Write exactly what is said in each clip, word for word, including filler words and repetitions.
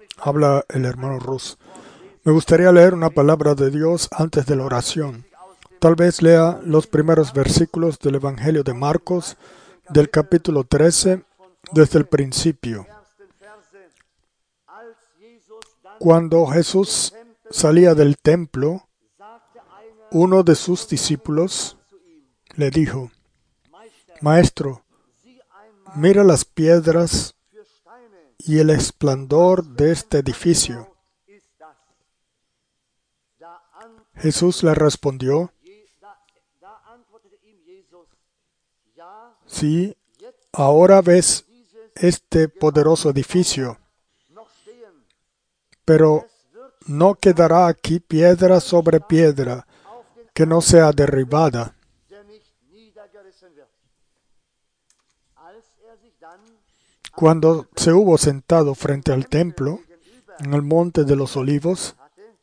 Habla el hermano Rus. Me gustaría leer una palabra de Dios antes de la oración. Tal vez lea los primeros versículos del Evangelio de Marcos, del capítulo trece, desde el principio. Cuando Jesús salía del templo, uno de sus discípulos le dijo: Maestro, mira las piedras y el esplendor de este edificio. Jesús le respondió: Sí, ahora ves este poderoso edificio, pero no quedará aquí piedra sobre piedra que no sea derribada. Cuando se hubo sentado frente al templo, en el monte de los olivos,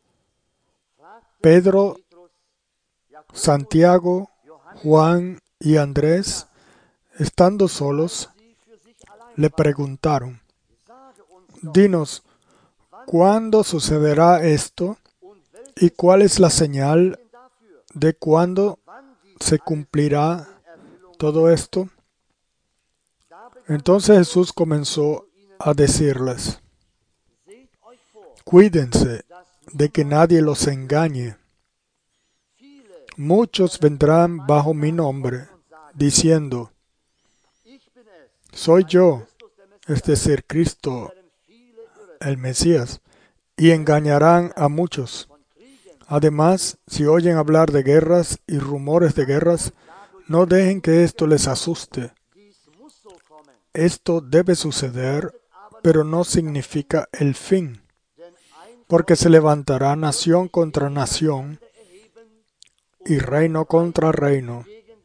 Pedro, Santiago, Juan y Andrés, estando solos, le preguntaron: Dinos, ¿cuándo sucederá esto? ¿Y cuál es la señal de cuándo se cumplirá todo esto? Entonces Jesús comenzó a decirles: Cuídense de que nadie los engañe. Muchos vendrán bajo mi nombre, diciendo: Soy yo, es decir, Cristo, el Mesías, y engañarán a muchos. Además, si oyen hablar de guerras y rumores de guerras, no dejen que esto les asuste. Esto debe suceder, pero no significa el fin, porque se levantará nación contra nación y reino contra reino.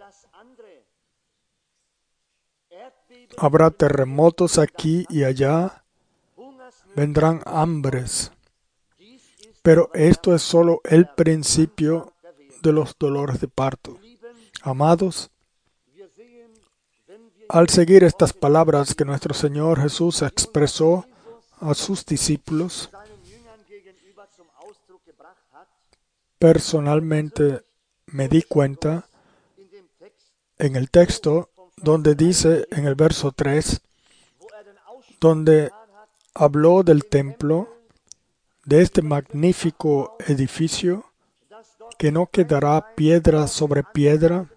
Habrá terremotos aquí y allá, vendrán hambres, pero esto es solo el principio de los dolores de parto. Amados, al seguir estas palabras que nuestro Señor Jesús expresó a sus discípulos, personalmente me di cuenta en el texto donde dice en el verso tres, donde habló del templo, de este magnífico edificio, que no quedará piedra sobre piedra.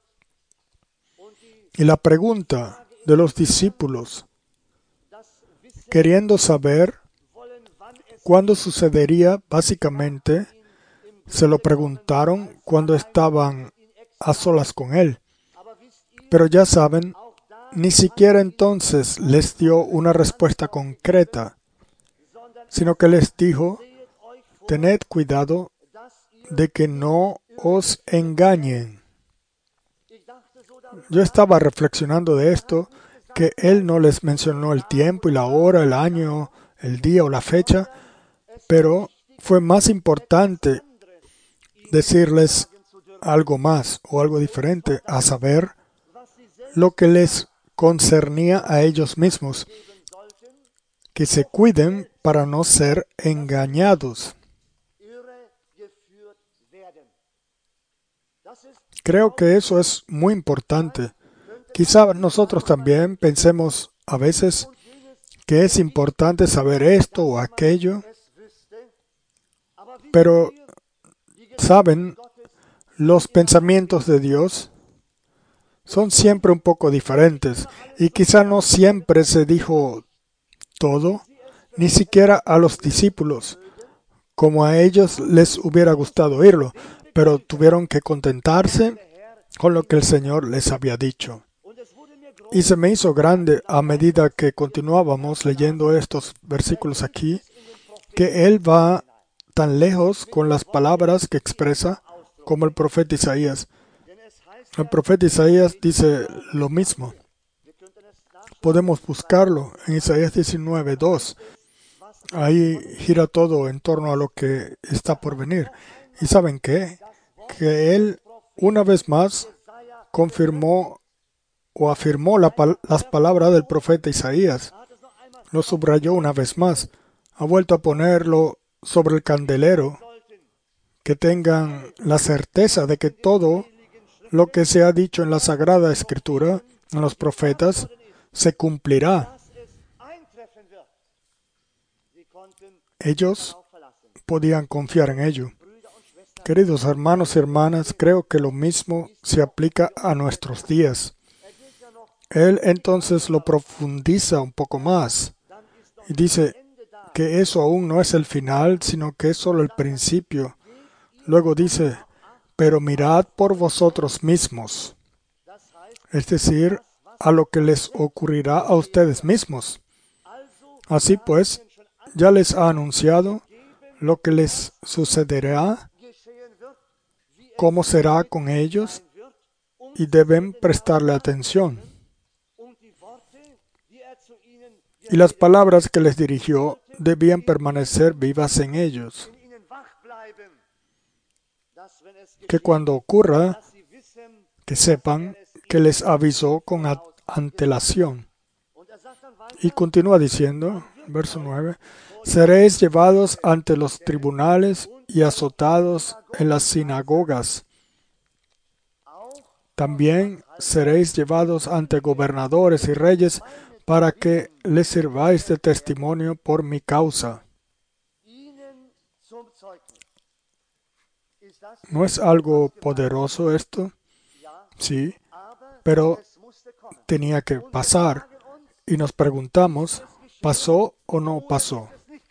Y la pregunta de los discípulos, queriendo saber cuándo sucedería, básicamente, se lo preguntaron cuando estaban a solas con Él. Pero ya saben, ni siquiera entonces les dio una respuesta concreta, sino que les dijo: tened cuidado de que no os engañen. Yo estaba reflexionando de esto, que Él no les mencionó el tiempo y la hora, el año, el día o la fecha, pero fue más importante decirles algo más o algo diferente, a saber, lo que les concernía a ellos mismos, que se cuiden para no ser engañados. Creo que eso es muy importante. Quizá nosotros también pensemos a veces que es importante saber esto o aquello, pero, ¿saben? Los pensamientos de Dios son siempre un poco diferentes y quizá no siempre se dijo todo, ni siquiera a los discípulos, como a ellos les hubiera gustado oírlo, pero tuvieron que contentarse con lo que el Señor les había dicho. Y se me hizo grande a medida que continuábamos leyendo estos versículos aquí, que Él va tan lejos con las palabras que expresa como el profeta Isaías. El profeta Isaías dice lo mismo. Podemos buscarlo en Isaías diecinueve, dos. Ahí gira todo en torno a lo que está por venir. ¿Y saben qué? Que Él, una vez más, confirmó o afirmó la, las palabras del profeta Isaías. Lo subrayó una vez más. ha vuelto a ponerlo sobre el candelero, que tengan la certeza de que todo lo que se ha dicho en la Sagrada Escritura, en los profetas, se cumplirá. Ellos podían confiar en ello. Queridos hermanos y hermanas, creo que lo mismo se aplica a nuestros días. Él entonces lo profundiza un poco más y dice que eso aún no es el final, sino que es solo el principio. Luego dice, pero mirad por vosotros mismos, es decir, a lo que les ocurrirá a ustedes mismos. Así pues, ya les ha anunciado lo que les sucederá, cómo será con ellos, y deben prestarle atención. Y las palabras que les dirigió debían permanecer vivas en ellos. Que cuando ocurra, que sepan que les avisó con antelación. Y continúa diciendo, verso nueve, seréis llevados ante los tribunales y azotados en las sinagogas. También seréis llevados ante gobernadores y reyes para que les sirváis de testimonio por mi causa. ¿No es algo poderoso esto? Sí, pero tenía que pasar. Y nos preguntamos, ¿pasó o no pasó?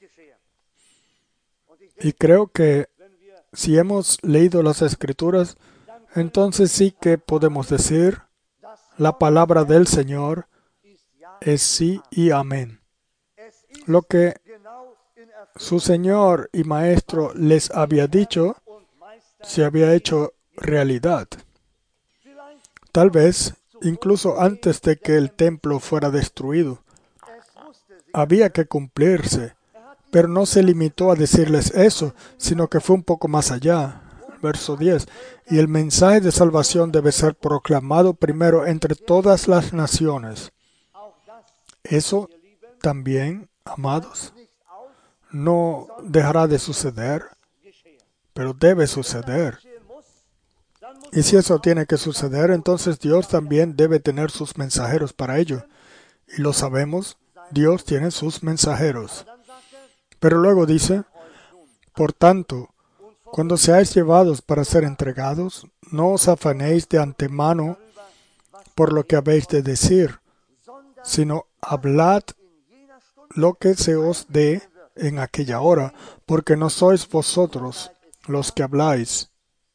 Y creo que si hemos leído las Escrituras, entonces sí que podemos decir, la palabra del Señor es sí y amén. Lo que su Señor y Maestro les había dicho, se había hecho realidad. Tal vez, incluso antes de que el templo fuera destruido, había que cumplirse, pero no se limitó a decirles eso, sino que fue un poco más allá. Verso diez. Y el mensaje de salvación debe ser proclamado primero entre todas las naciones. Eso también, amados, no dejará de suceder, pero debe suceder. Y si eso tiene que suceder, entonces Dios también debe tener sus mensajeros para ello. Y lo sabemos, Dios tiene sus mensajeros. Pero luego dice, por tanto, cuando seáis llevados para ser entregados, no os afanéis de antemano por lo que habéis de decir, sino hablad lo que se os dé en aquella hora, porque no sois vosotros los que habláis,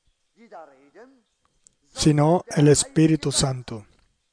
sino el Espíritu Santo.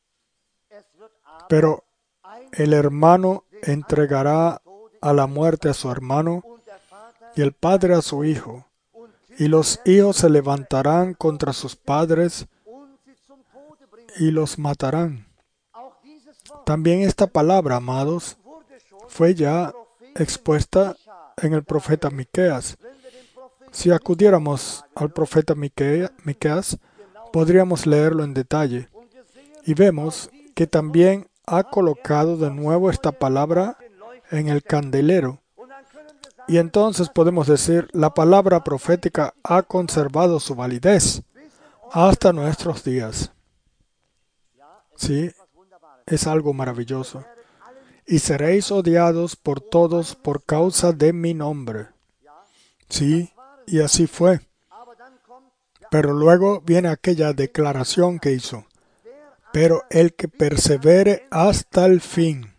Pero el hermano entregará a la muerte a su hermano, y el padre a su hijo, y los hijos se levantarán contra sus padres y los matarán. También esta palabra, amados, fue ya expuesta en el profeta Miqueas. Si acudiéramos al profeta Miquea- Miqueas, podríamos leerlo en detalle. Y vemos que también ha colocado de nuevo esta palabra en el candelero. Y entonces podemos decir, la palabra profética ha conservado su validez hasta nuestros días. Sí, es algo maravilloso. Y seréis odiados por todos por causa de mi nombre. Sí, y así fue. Pero luego viene aquella declaración que hizo. Pero el que persevere hasta el fin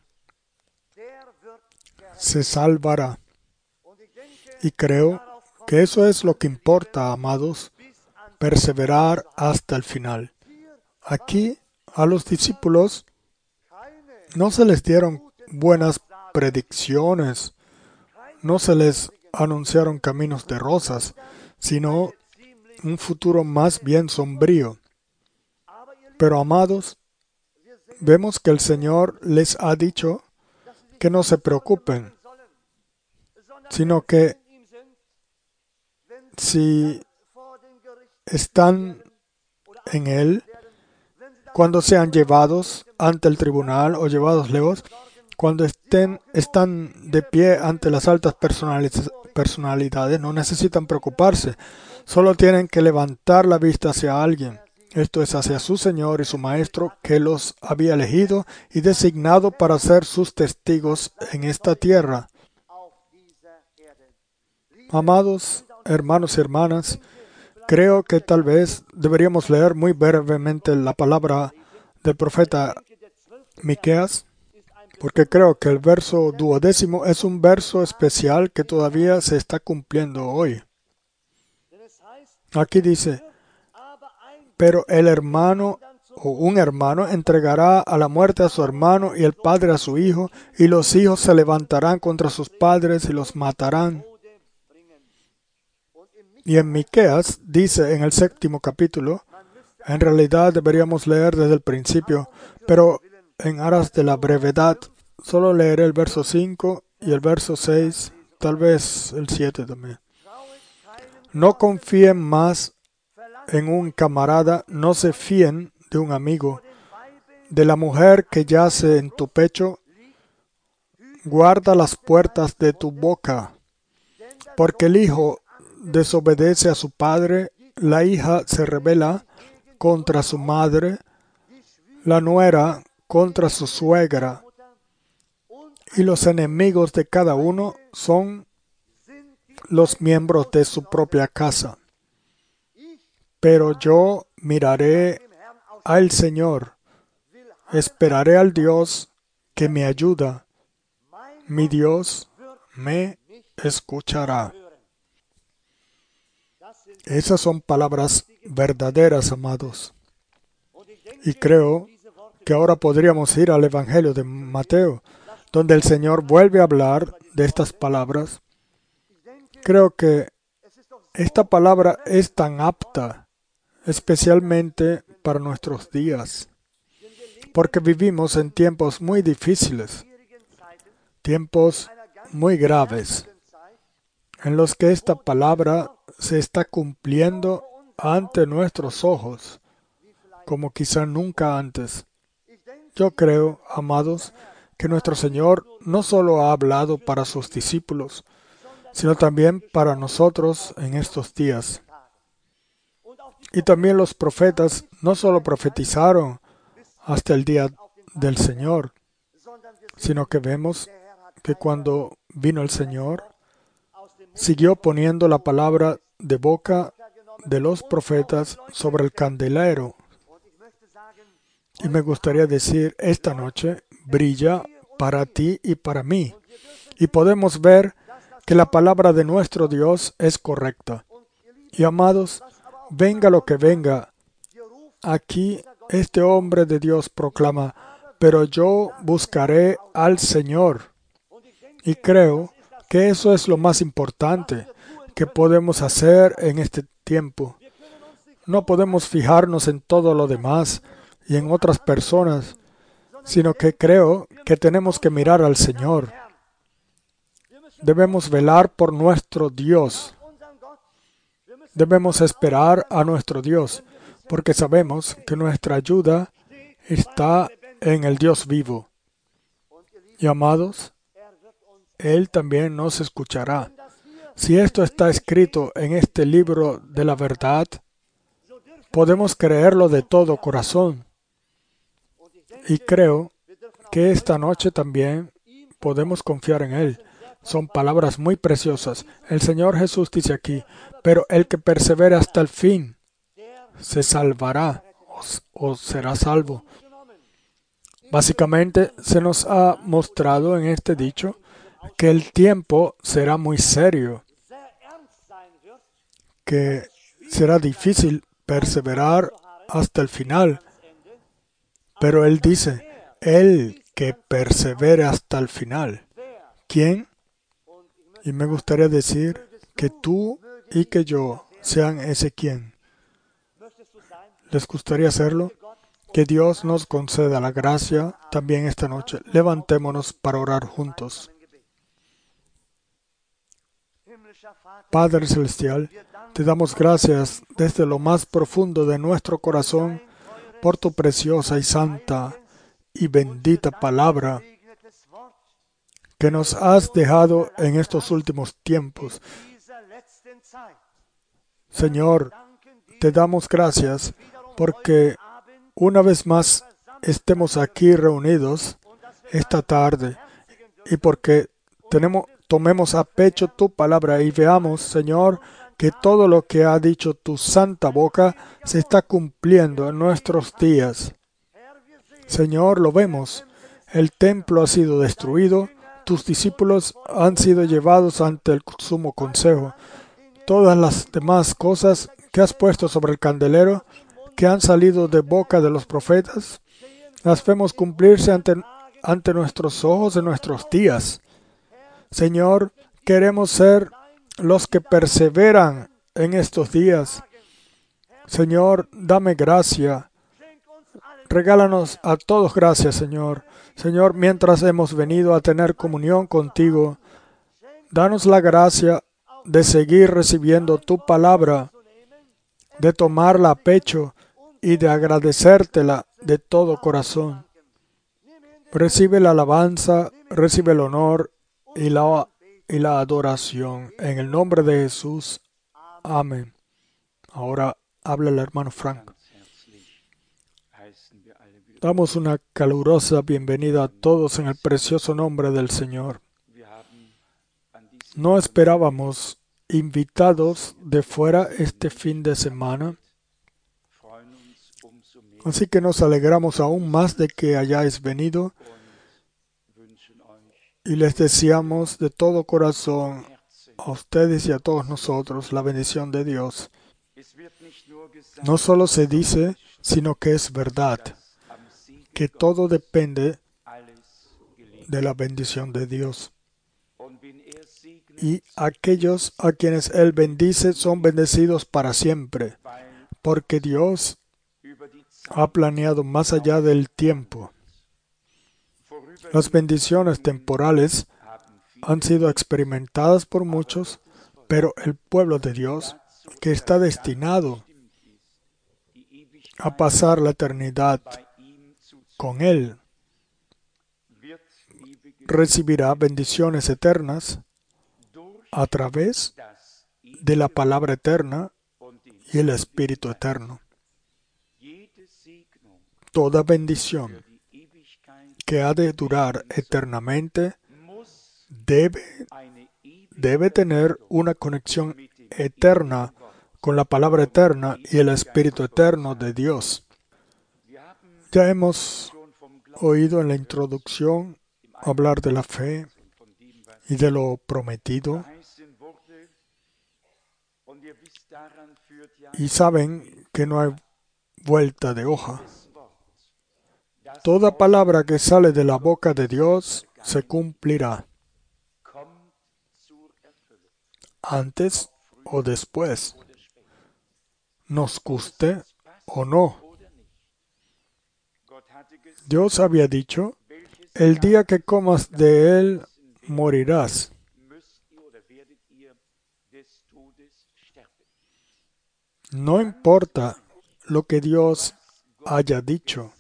se salvará. Y creo que eso es lo que importa, amados, perseverar hasta el final. Aquí, a los discípulos, no se les dieron buenas predicciones, no se les anunciaron caminos de rosas, sino un futuro más bien sombrío. Pero, amados, vemos que el Señor les ha dicho que no se preocupen, sino que si están en Él, cuando sean llevados ante el tribunal o llevados lejos, Cuando estén, están de pie ante las altas personali- personalidades, no necesitan preocuparse. Solo tienen que levantar la vista hacia alguien. Esto es hacia su Señor y su Maestro, que los había elegido y designado para ser sus testigos en esta tierra. Amados hermanos y hermanas, creo que tal vez deberíamos leer muy brevemente la palabra del profeta Miqueas, porque creo que el verso duodécimo es un verso especial que todavía se está cumpliendo hoy. Aquí dice, pero el hermano o un hermano entregará a la muerte a su hermano y el padre a su hijo, y los hijos se levantarán contra sus padres y los matarán. Y en Miqueas dice en el séptimo capítulo, en realidad deberíamos leer desde el principio, pero en aras de la brevedad, solo leeré el verso cinco y el verso seis, tal vez el siete también. No confíen más en un camarada, no se fíen de un amigo. De la mujer que yace en tu pecho, guarda las puertas de tu boca, porque el hijo desobedece a su padre, la hija se rebela contra su madre, la nuera contra su suegra, y los enemigos de cada uno son los miembros de su propia casa. Pero yo miraré al Señor, esperaré al Dios que me ayuda. Mi Dios me escuchará. Esas son palabras verdaderas, amados. Y creo que ahora podríamos ir al Evangelio de Mateo, donde el Señor vuelve a hablar de estas palabras. Creo que esta palabra es tan apta, especialmente para nuestros días, porque vivimos en tiempos muy difíciles, tiempos muy graves, en los que esta palabra se está cumpliendo ante nuestros ojos, como quizá nunca antes. Yo creo, amados, que nuestro Señor no solo ha hablado para sus discípulos, sino también para nosotros en estos días. Y también los profetas no solo profetizaron hasta el día del Señor, sino que vemos que cuando vino el Señor, siguió poniendo la palabra de boca de los profetas sobre el candelero. Y me gustaría decir, esta noche brilla para ti y para mí. Y podemos ver que la palabra de nuestro Dios es correcta. Y amados, venga lo que venga, aquí este hombre de Dios proclama, pero yo buscaré al Señor. Y creo que eso es lo más importante que podemos hacer en este tiempo. No podemos fijarnos en todo lo demás y en otras personas, sino que creo que tenemos que mirar al Señor. Debemos velar por nuestro Dios. Debemos esperar a nuestro Dios, porque sabemos que nuestra ayuda está en el Dios vivo. Y amados, Él también nos escuchará. Si esto está escrito en este libro de la verdad, podemos creerlo de todo corazón. Y creo que esta noche también podemos confiar en Él. Son palabras muy preciosas. El Señor Jesús dice aquí, pero el que persevere hasta el fin se salvará o, o será salvo. Básicamente se nos ha mostrado en este dicho que el tiempo será muy serio, que será difícil perseverar hasta el final. Pero Él dice, el que persevere hasta el final. ¿Quién? Y me gustaría decir que tú y que yo sean ese quien. ¿Les gustaría hacerlo? Que Dios nos conceda la gracia también esta noche. Levantémonos para orar juntos. Padre Celestial, te damos gracias desde lo más profundo de nuestro corazón por tu preciosa y santa y bendita palabra. que nos has dejado en estos últimos tiempos. Señor, te damos gracias porque una vez más estemos aquí reunidos esta tarde y porque tenemos, tomemos a pecho tu palabra y veamos, Señor, que todo lo que ha dicho tu santa boca se está cumpliendo en nuestros días. Señor, lo vemos. El templo ha sido destruido. Tus discípulos han sido llevados ante el sumo consejo. Todas las demás cosas que has puesto sobre el candelero, que han salido de boca de los profetas, las vemos cumplirse ante, ante nuestros ojos en nuestros días. Señor, queremos ser los que perseveran en estos días. Señor, dame gracia. Regálanos a todos gracias, Señor. Señor, mientras hemos venido a tener comunión contigo, danos la gracia de seguir recibiendo tu palabra, de tomarla a pecho y de agradecértela de todo corazón. Recibe la alabanza, recibe el honor y la, y la adoración. En el nombre de Jesús. Amén. Ahora habla el hermano Frank. Damos una calurosa bienvenida a todos en el precioso nombre del Señor. No esperábamos invitados de fuera este fin de semana, así que nos alegramos aún más de que hayáis venido y les deseamos de todo corazón a ustedes y a todos nosotros la bendición de Dios. No solo se dice, sino que es verdad, que todo depende de la bendición de Dios. Y aquellos a quienes Él bendice son bendecidos para siempre, porque Dios ha planeado más allá del tiempo. Las bendiciones temporales han sido experimentadas por muchos, pero el pueblo de Dios, que está destinado a pasar la eternidad con Él, recibirá bendiciones eternas a través de la palabra eterna y el Espíritu eterno. Toda bendición que ha de durar eternamente debe, debe tener una conexión eterna con la palabra eterna y el Espíritu eterno de Dios. Ya hemos oído en la introducción hablar de la fe y de lo prometido. Y saben que no hay vuelta de hoja. Toda palabra que sale de la boca de Dios se cumplirá, antes o después, nos guste o no. Dios había dicho, el día que comas de él, morirás. No importa lo que Dios haya dicho,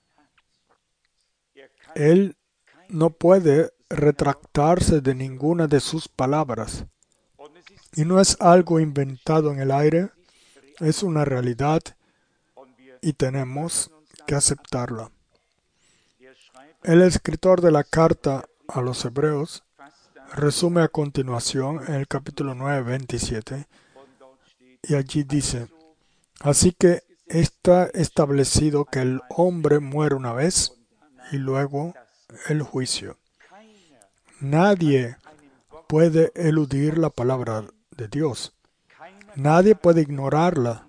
Él no puede retractarse de ninguna de sus palabras. Y no es algo inventado en el aire, es una realidad y tenemos que aceptarla. El escritor de la carta a los Hebreos resume a continuación en el capítulo nueve, veintisiete, y allí dice, así que está establecido que el hombre muere una vez y luego el juicio. Nadie puede eludir la palabra de Dios. Nadie puede ignorarla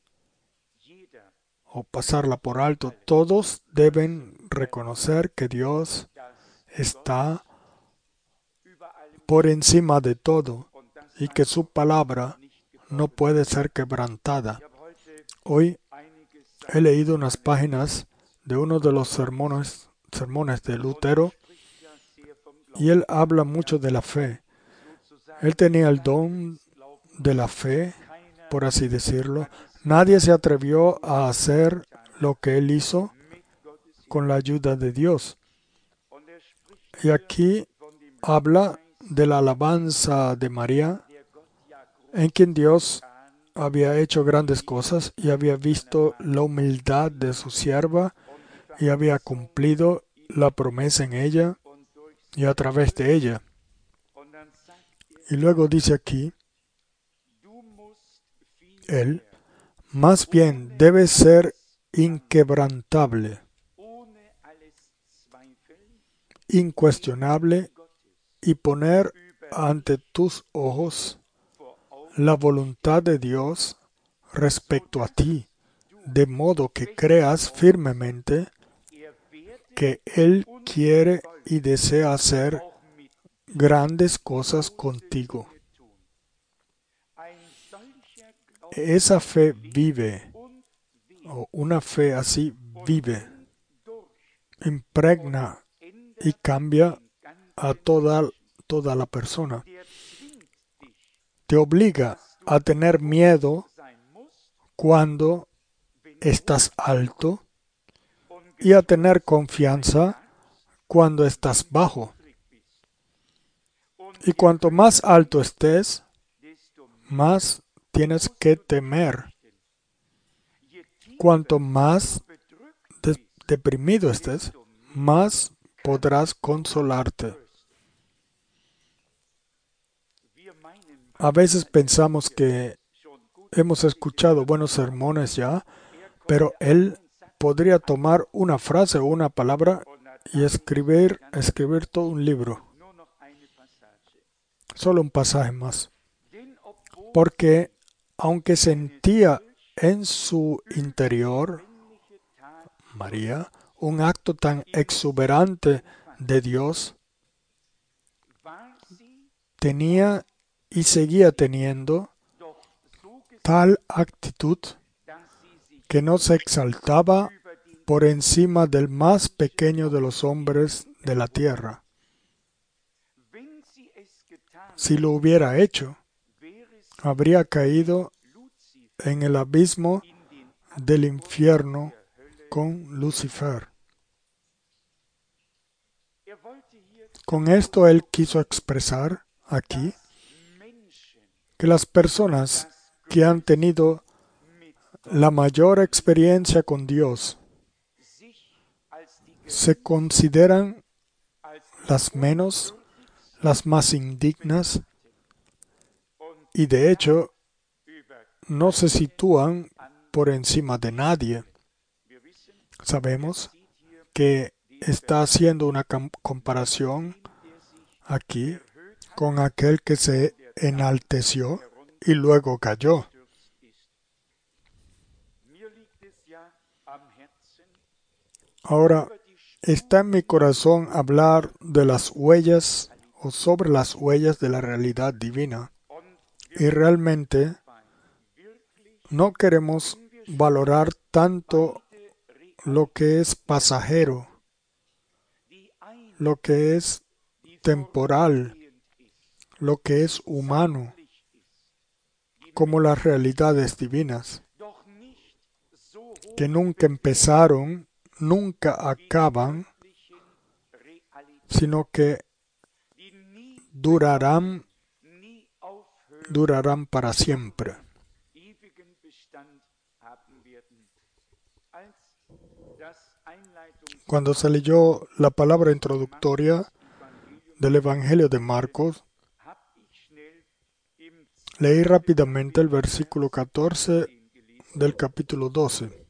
o pasarla por alto. Todos deben reconocer que Dios está por encima de todo y que su palabra no puede ser quebrantada. Hoy he leído unas páginas de uno de los sermones, sermones de Lutero y él habla mucho de la fe. Él tenía el don de la fe, por así decirlo. Nadie se atrevió a hacer lo que él hizo con la ayuda de Dios. Y aquí habla de la alabanza de María, en quien Dios había hecho grandes cosas y había visto la humildad de su sierva y había cumplido la promesa en ella y a través de ella. Y luego dice aquí, él, más bien debe ser inquebrantable, incuestionable y poner ante tus ojos la voluntad de Dios respecto a ti, de modo que creas firmemente que Él quiere y desea hacer grandes cosas contigo. Esa fe vive, o una fe así vive, impregna y cambia a toda, toda la persona. Te obliga a tener miedo cuando estás alto y a tener confianza cuando estás bajo. Y cuanto más alto estés, más tienes que temer. Cuanto más de- deprimido estés, más podrás consolarte. A veces pensamos que hemos escuchado buenos sermones ya, pero él podría tomar una frase o una palabra y escribir, escribir todo un libro. Solo un pasaje más. Porque aunque sentía en su interior, María, un acto tan exuberante de Dios, tenía y seguía teniendo tal actitud que no se exaltaba por encima del más pequeño de los hombres de la tierra. Si lo hubiera hecho, habría caído en el abismo del infierno con Lucifer. Con esto él quiso expresar aquí que las personas que han tenido la mayor experiencia con Dios se consideran las menos, las más indignas y de hecho no se sitúan por encima de nadie. Sabemos que está haciendo una comparación aquí con aquel que se enalteció y luego cayó. Ahora, está en mi corazón hablar de las huellas o sobre las huellas de la realidad divina. Y realmente no queremos valorar tanto lo que es pasajero, lo que es temporal, lo que es humano, como las realidades divinas, que nunca empezaron, nunca acaban, sino que durarán, durarán para siempre. Cuando se leyó la palabra introductoria del Evangelio de Marcos, leí rápidamente el versículo catorce del capítulo doce.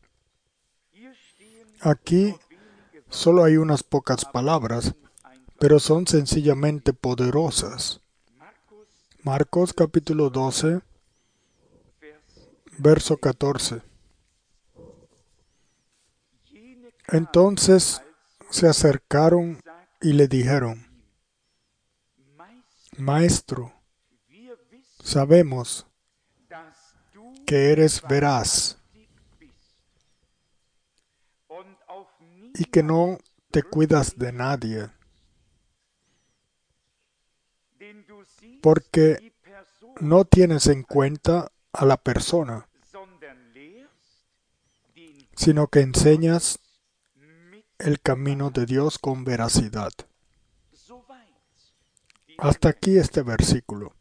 Aquí solo hay unas pocas palabras, pero son sencillamente poderosas. Marcos capítulo doce, verso catorce. Entonces se acercaron y le dijeron: Maestro, sabemos que eres veraz y que no te cuidas de nadie, porque no tienes en cuenta a la persona, sino que enseñas el camino de Dios con veracidad. Hasta aquí este versículo.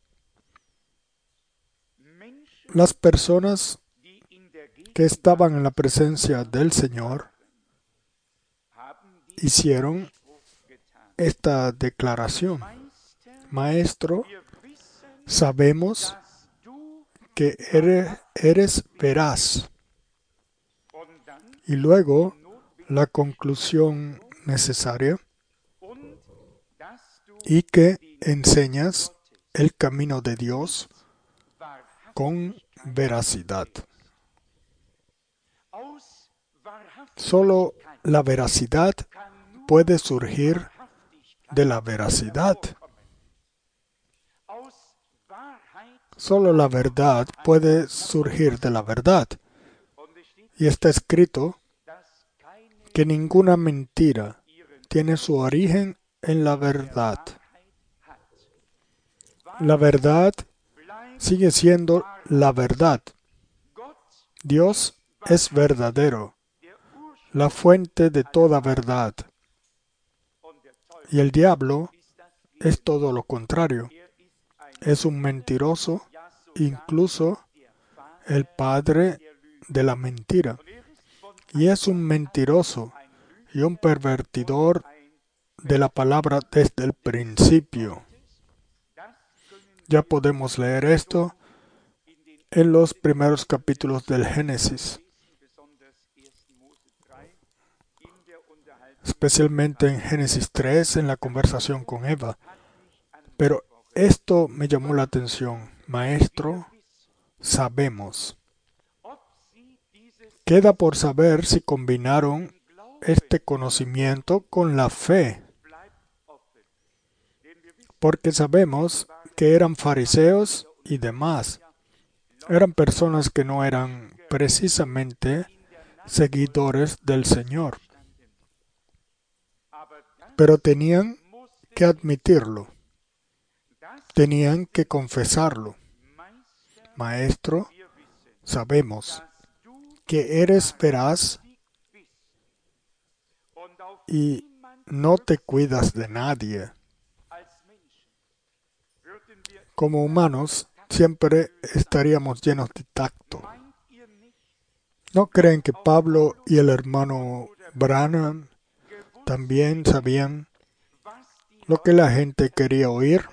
Las personas que estaban en la presencia del Señor hicieron esta declaración: Maestro, sabemos que eres, eres veraz. Y luego la conclusión necesaria: y que enseñas el camino de Dios con veracidad. Solo la veracidad puede surgir de la veracidad. Solo la verdad puede surgir de la verdad. Y está escrito que ninguna mentira tiene su origen en la verdad. La verdad sigue siendo la verdad. Dios es verdadero, la fuente de toda verdad. Y el diablo es todo lo contrario. Es un mentiroso, incluso el padre de la mentira. Y es un mentiroso y un pervertidor de la palabra desde el principio. Ya podemos leer esto en los primeros capítulos del Génesis, especialmente en Génesis tres, en la conversación con Eva. Pero esto me llamó la atención. Maestro, sabemos. Queda por saber si combinaron este conocimiento con la fe, porque sabemos que eran fariseos y demás. Eran personas que no eran precisamente seguidores del Señor, pero tenían que admitirlo, tenían que confesarlo. Maestro, sabemos que eres veraz y no te cuidas de nadie. Como humanos, siempre estaríamos llenos de tacto. ¿No creen que Pablo y el hermano Branham también sabían lo que la gente quería oír?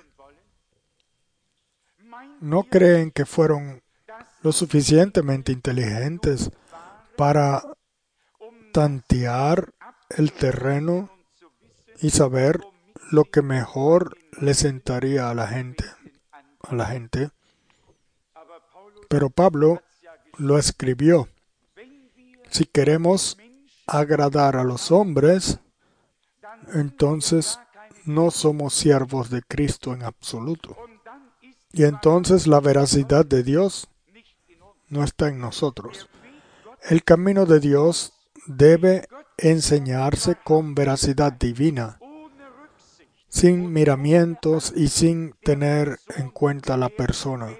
¿No creen que fueron lo suficientemente inteligentes para tantear el terreno y saber lo que mejor le sentaría a la gente, a la gente? Pero Pablo lo escribió: si queremos agradar a los hombres, entonces no somos siervos de Cristo en absoluto. Y entonces la veracidad de Dios no está en nosotros. El camino de Dios debe enseñarse con veracidad divina, sin miramientos y sin tener en cuenta la persona.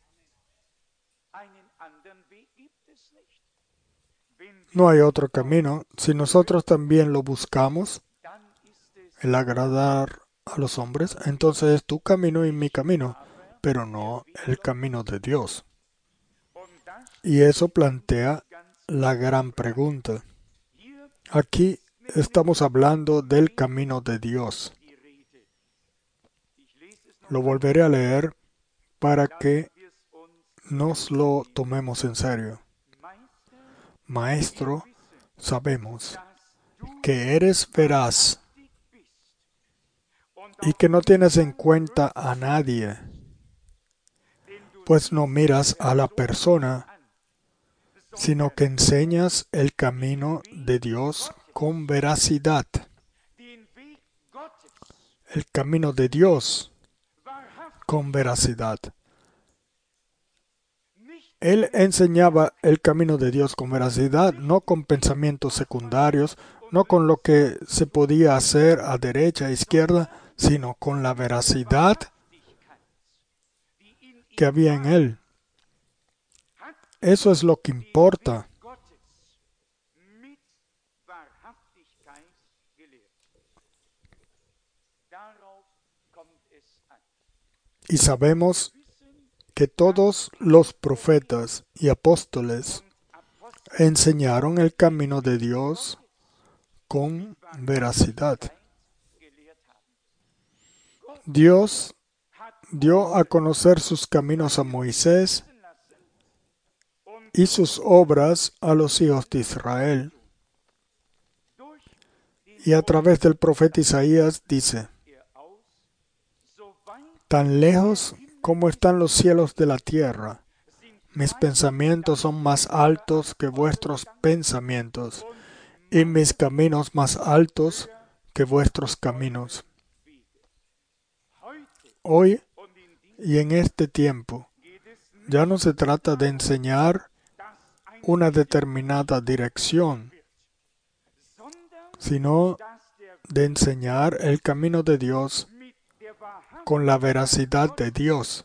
No hay otro camino. Si nosotros también lo buscamos, el agradar a los hombres, entonces es tu camino y mi camino, pero no el camino de Dios. Y eso plantea la gran pregunta. Aquí estamos hablando del camino de Dios. Lo volveré a leer para que nos lo tomemos en serio. Maestro, sabemos que eres veraz y que no tienes en cuenta a nadie, pues no miras a la persona, sino que enseñas el camino de Dios con veracidad. El camino de Dios con veracidad. Él enseñaba el camino de Dios con veracidad, no con pensamientos secundarios, no con lo que se podía hacer a derecha, a izquierda, sino con la veracidad que había en él. Eso es lo que importa. Y sabemos que todos los profetas y apóstoles enseñaron el camino de Dios con veracidad. Dios dio a conocer sus caminos a Moisés y sus obras a los hijos de Israel. Y a través del profeta Isaías dice: tan lejos como están los cielos de la tierra, mis pensamientos son más altos que vuestros pensamientos, y mis caminos más altos que vuestros caminos. Hoy y en este tiempo, ya no se trata de enseñar una determinada dirección, sino de enseñar el camino de Dios con la veracidad de Dios,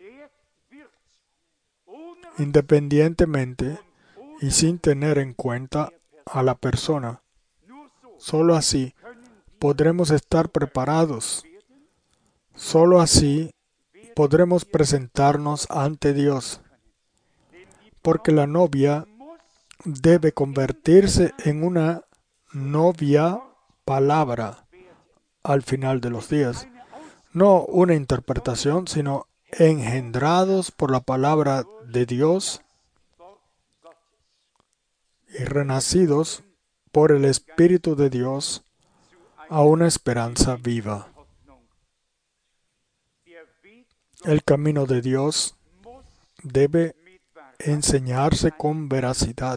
independientemente y sin tener en cuenta a la persona. Solo así podremos estar preparados. Solo así podremos presentarnos ante Dios, porque la novia debe convertirse en una novia palabra al final de los días. No una interpretación, sino engendrados por la palabra de Dios y renacidos por el Espíritu de Dios a una esperanza viva. El camino de Dios debe enseñarse con veracidad,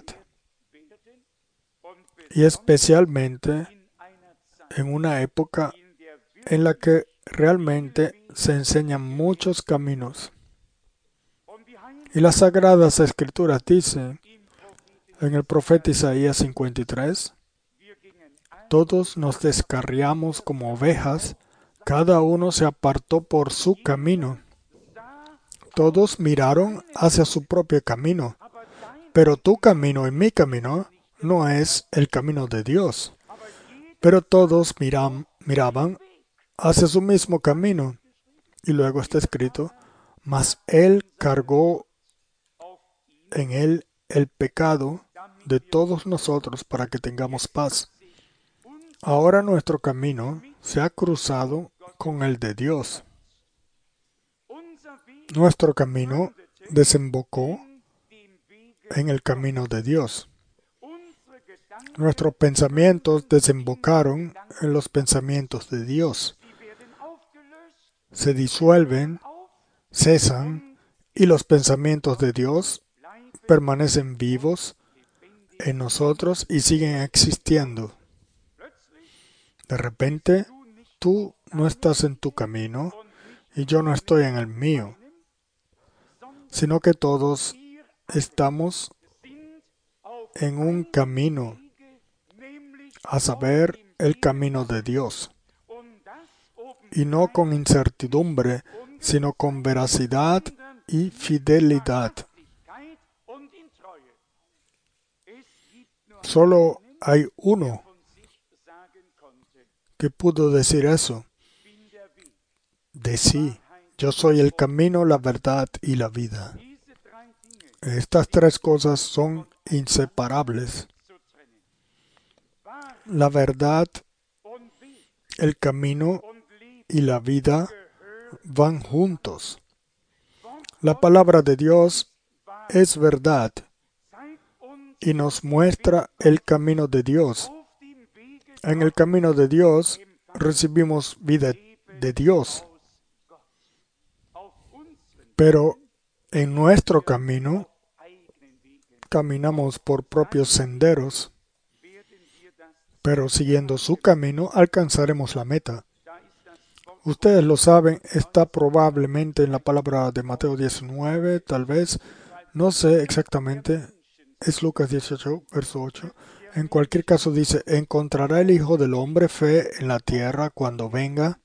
y especialmente en una época en la que realmente se enseñan muchos caminos. Y las Sagradas Escrituras dicen en el profeta Isaías cincuenta y tres: todos nos descarriamos como ovejas, cada uno se apartó por su camino. Todos miraron hacia su propio camino, pero tu camino y mi camino no es el camino de Dios. Pero todos miran, miraban hacia su mismo camino. Y luego está escrito: mas Él cargó en Él el pecado de todos nosotros para que tengamos paz. Ahora nuestro camino se ha cruzado con el de Dios. Nuestro camino desembocó en el camino de Dios. Nuestros pensamientos desembocaron en los pensamientos de Dios. Se disuelven, cesan, y los pensamientos de Dios permanecen vivos en nosotros y siguen existiendo. De repente, tú no estás en tu camino y yo no estoy en el mío, sino que todos estamos en un camino, a saber, el camino de Dios. Y no con incertidumbre, sino con veracidad y fidelidad. Solo hay uno que pudo decir eso de sí: yo soy el camino, la verdad y la vida. Estas tres cosas son inseparables. La verdad, el camino y la vida van juntos. La palabra de Dios es verdad y nos muestra el camino de Dios. En el camino de Dios recibimos vida de Dios. Pero en nuestro camino caminamos por propios senderos, pero siguiendo su camino alcanzaremos la meta. Ustedes lo saben, está probablemente en la palabra de Mateo diecinueve, tal vez, no sé exactamente, es Lucas dieciocho, verso ocho. En cualquier caso dice: ¿encontrará el Hijo del Hombre fe en la tierra cuando venga?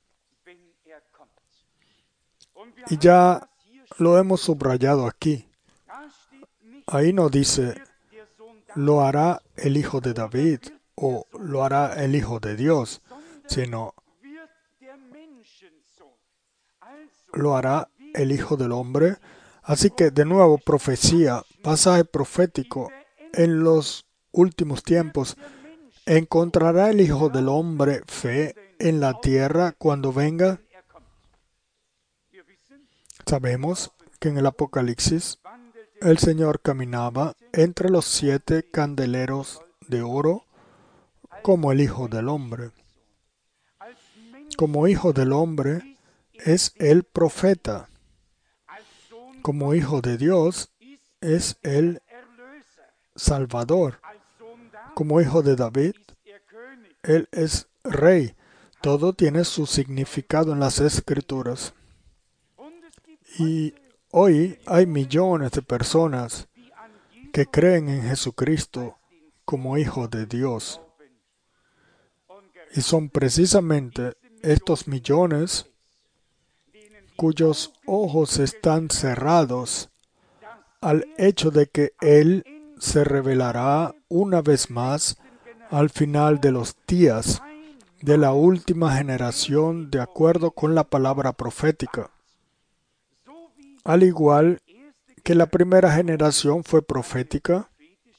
Y ya lo hemos subrayado aquí. Ahí no dice: lo hará el Hijo de David o lo hará el Hijo de Dios, sino lo hará el Hijo del Hombre. Así que, de nuevo, profecía, pasaje profético. En los últimos tiempos, ¿encontrará el Hijo del Hombre fe en la tierra cuando venga? Sabemos que en el Apocalipsis el Señor caminaba entre los siete candeleros de oro como el Hijo del Hombre. Como Hijo del Hombre es el profeta. Como Hijo de Dios es el Salvador. Como Hijo de David, Él es Rey. Todo tiene su significado en las Escrituras. Y hoy hay millones de personas que creen en Jesucristo como Hijo de Dios. Y son precisamente estos millones cuyos ojos están cerrados al hecho de que Él se revelará una vez más al final de los días de la última generación de acuerdo con la palabra profética. Al igual que la primera generación fue profética,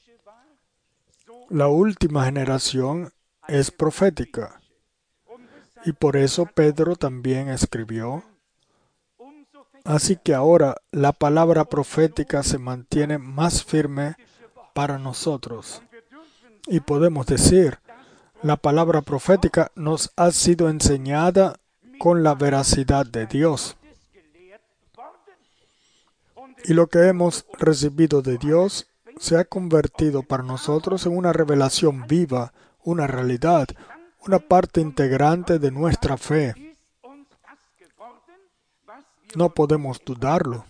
la última generación es profética. Y por eso Pedro también escribió: así que ahora la palabra profética se mantiene más firme para nosotros. Y podemos decir, la palabra profética nos ha sido enseñada con la veracidad de Dios. Y lo que hemos recibido de Dios se ha convertido para nosotros en una revelación viva, una realidad, una parte integrante de nuestra fe. No podemos dudarlo.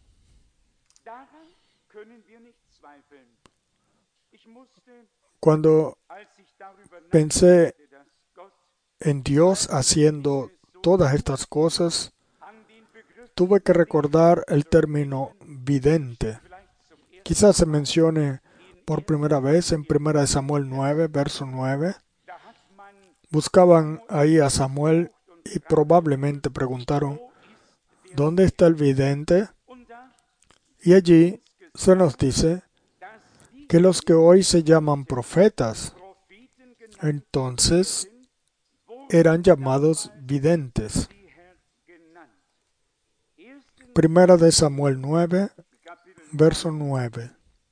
Cuando pensé en Dios haciendo todas estas cosas, tuve que recordar el término vidente. Quizás se mencione por primera vez en primera de Samuel nueve, verso nueve. Buscaban ahí a Samuel y probablemente preguntaron: ¿dónde está el vidente? Y allí se nos dice que los que hoy se llaman profetas, entonces eran llamados videntes. Primera de Samuel nueve, verso nueve.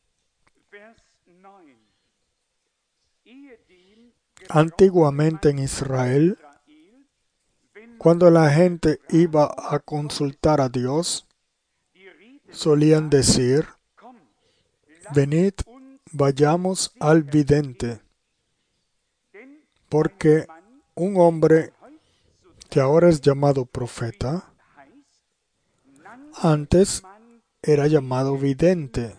Antiguamente en Israel, cuando la gente iba a consultar a Dios, solían decir: venid, vayamos al vidente, porque un hombre que ahora es llamado profeta, antes era llamado vidente.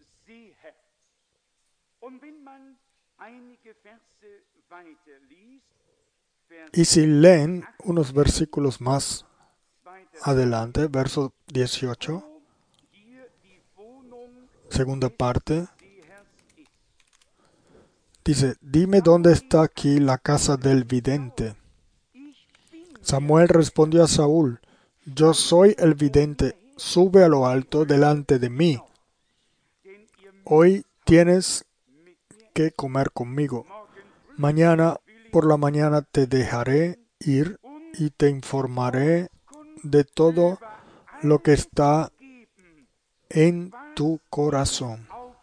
Y si leen unos versículos más adelante, verso dieciocho, segunda parte, dice: dime dónde está aquí la casa del vidente. Samuel respondió a Saúl: yo soy el vidente, sube a lo alto delante de mí. Hoy tienes que comer conmigo. Mañana por la mañana te dejaré ir y te informaré de todo lo que está en tu corazón.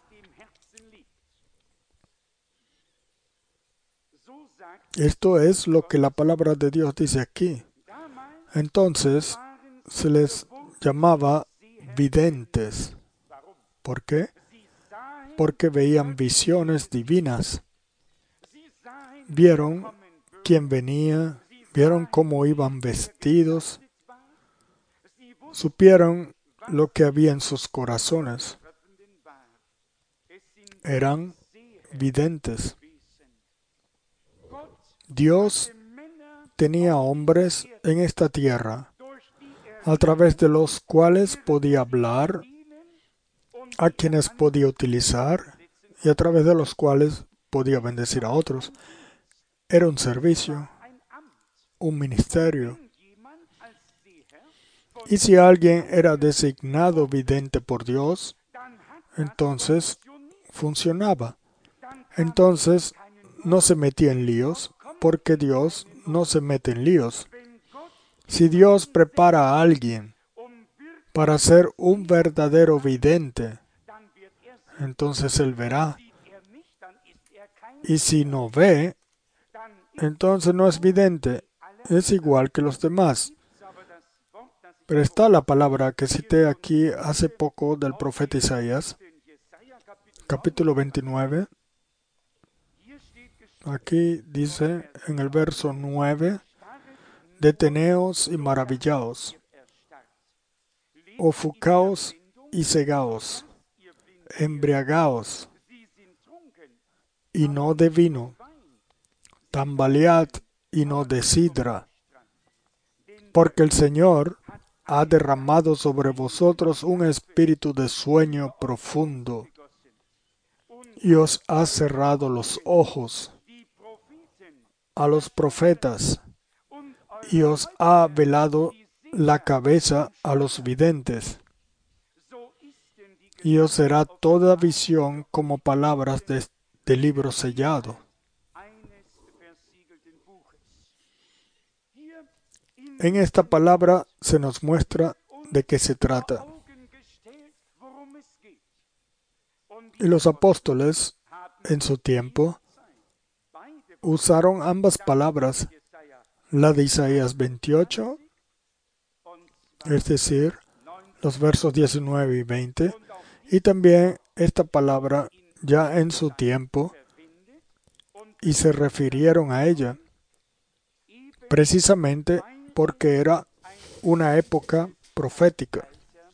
Esto es lo que la palabra de Dios dice aquí. Entonces se les llamaba videntes. ¿Por qué? Porque veían visiones divinas. Vieron quién venía, vieron cómo iban vestidos, supieron lo que había en sus corazones. Eran videntes. Dios tenía hombres en esta tierra a través de los cuales podía hablar, a quienes podía utilizar y a través de los cuales podía bendecir a otros. Era un servicio, un ministerio. Y si alguien era designado vidente por Dios, entonces funcionaba. Entonces no se metía en líos, porque Dios no se mete en líos. Si Dios prepara a alguien para ser un verdadero vidente, entonces él verá. Y si no ve, entonces no es vidente. Es igual que los demás. Pero está la palabra que cité aquí hace poco del profeta Isaías, capítulo veintinueve. Aquí dice en el verso nueve, deteneos y maravillaos, ofuscaos y cegaos, embriagaos y no de vino, tambalead y no de sidra, porque el Señor ha derramado sobre vosotros un espíritu de sueño profundo y os ha cerrado los ojos a los profetas y os ha velado la cabeza a los videntes. Y os será toda visión como palabras de, de libro sellado. En esta palabra se nos muestra de qué se trata. Y los apóstoles, en su tiempo, usaron ambas palabras, la de Isaías veintiocho, es decir, los versos diecinueve y veinte, y también esta palabra ya en su tiempo, y se refirieron a ella, precisamente porque era una época profética.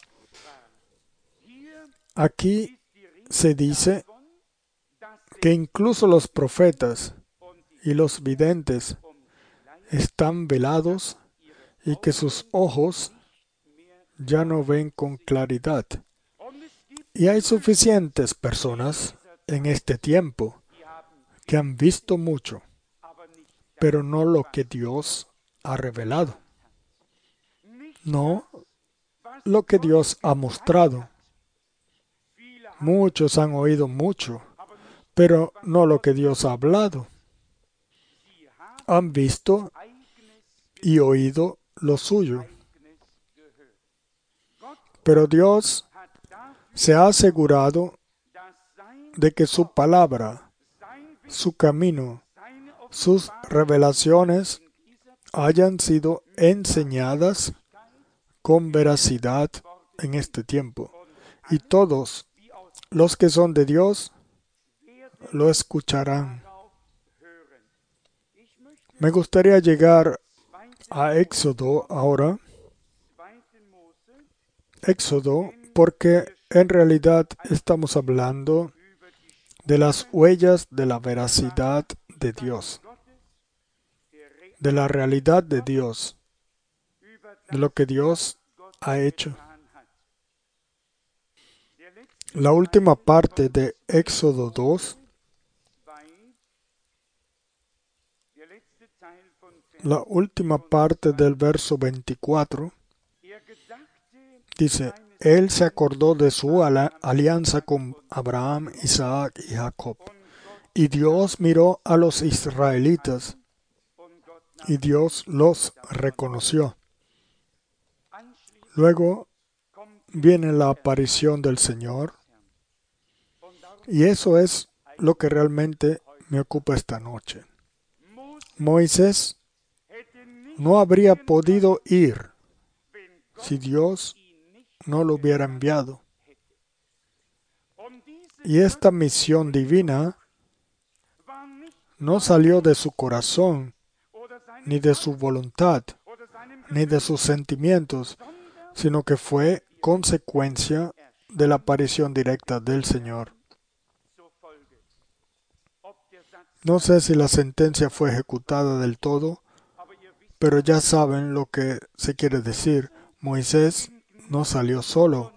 Aquí se dice que incluso los profetas y los videntes están velados y que sus ojos ya no ven con claridad. Y hay suficientes personas en este tiempo que han visto mucho, pero no lo que Dios ha revelado. No lo que Dios ha mostrado. Muchos han oído mucho, pero no lo que Dios ha hablado. Han visto y oído lo suyo. Pero Dios se ha asegurado de que su palabra, su camino, sus revelaciones hayan sido enseñadas con veracidad en este tiempo. Y todos los que son de Dios lo escucharán. Me gustaría llegar a Éxodo ahora. Éxodo, porque en realidad estamos hablando de las huellas de la veracidad de Dios, de la realidad de Dios, de lo que Dios ha hecho. La última parte de Éxodo dos, la última parte del verso veinticuatro, dice, Él se acordó de su alianza con Abraham, Isaac y Jacob. Y Dios miró a los israelitas, y Dios los reconoció. Luego viene la aparición del Señor, y eso es lo que realmente me ocupa esta noche. Moisés no habría podido ir si Dios no lo hubiera enviado. Y esta misión divina no salió de su corazón, ni de su voluntad, ni de sus sentimientos, sino que fue consecuencia de la aparición directa del Señor. No sé si la sentencia fue ejecutada del todo, pero ya saben lo que se quiere decir. Moisés no salió solo,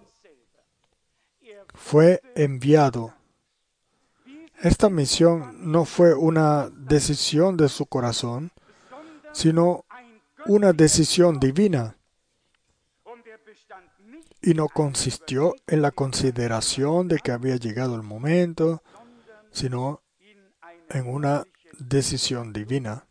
fue enviado. Esta misión no fue una decisión de su corazón, sino una decisión divina. y no consistió en la consideración de que había llegado el momento, sino en una decisión divina.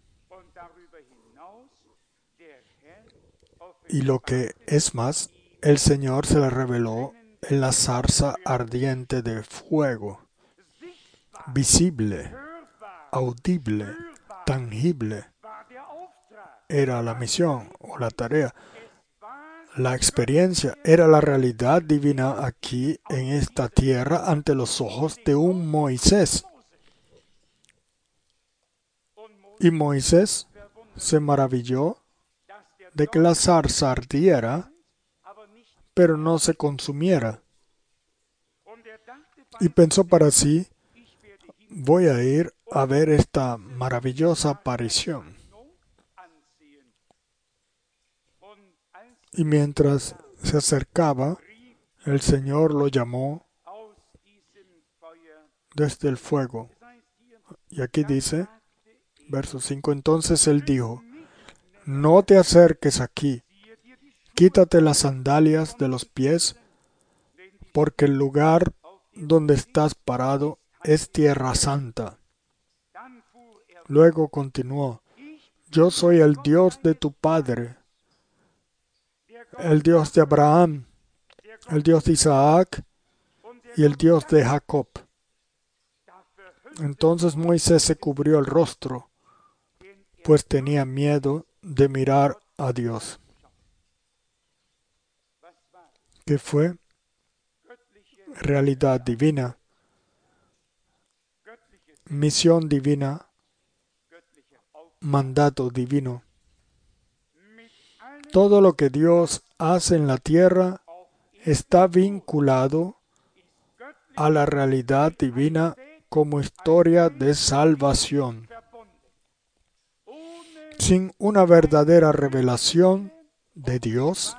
Y lo que es más, el Señor se le reveló en la zarza ardiente de fuego, visible, audible, tangible. Era la misión o la tarea. La experiencia era la realidad divina aquí en esta tierra ante los ojos de un Moisés. Y Moisés se maravilló de que la zarza ardiera, pero no se consumiera. Y pensó para sí, voy a ir a ver esta maravillosa aparición. Y mientras se acercaba, el Señor lo llamó desde el fuego. Y aquí dice, verso cinco, entonces él dijo, no te acerques aquí, quítate las sandalias de los pies, porque el lugar donde estás parado es tierra santa. Luego continuó, yo soy el Dios de tu padre, el Dios de Abraham, el Dios de Isaac y el Dios de Jacob. Entonces Moisés se cubrió el rostro, pues tenía miedo de mirar a Dios. ¿Qué fue? Realidad divina, misión divina, mandato divino. Todo lo que Dios hace en la tierra está vinculado a la realidad divina como historia de salvación. Sin una verdadera revelación de Dios,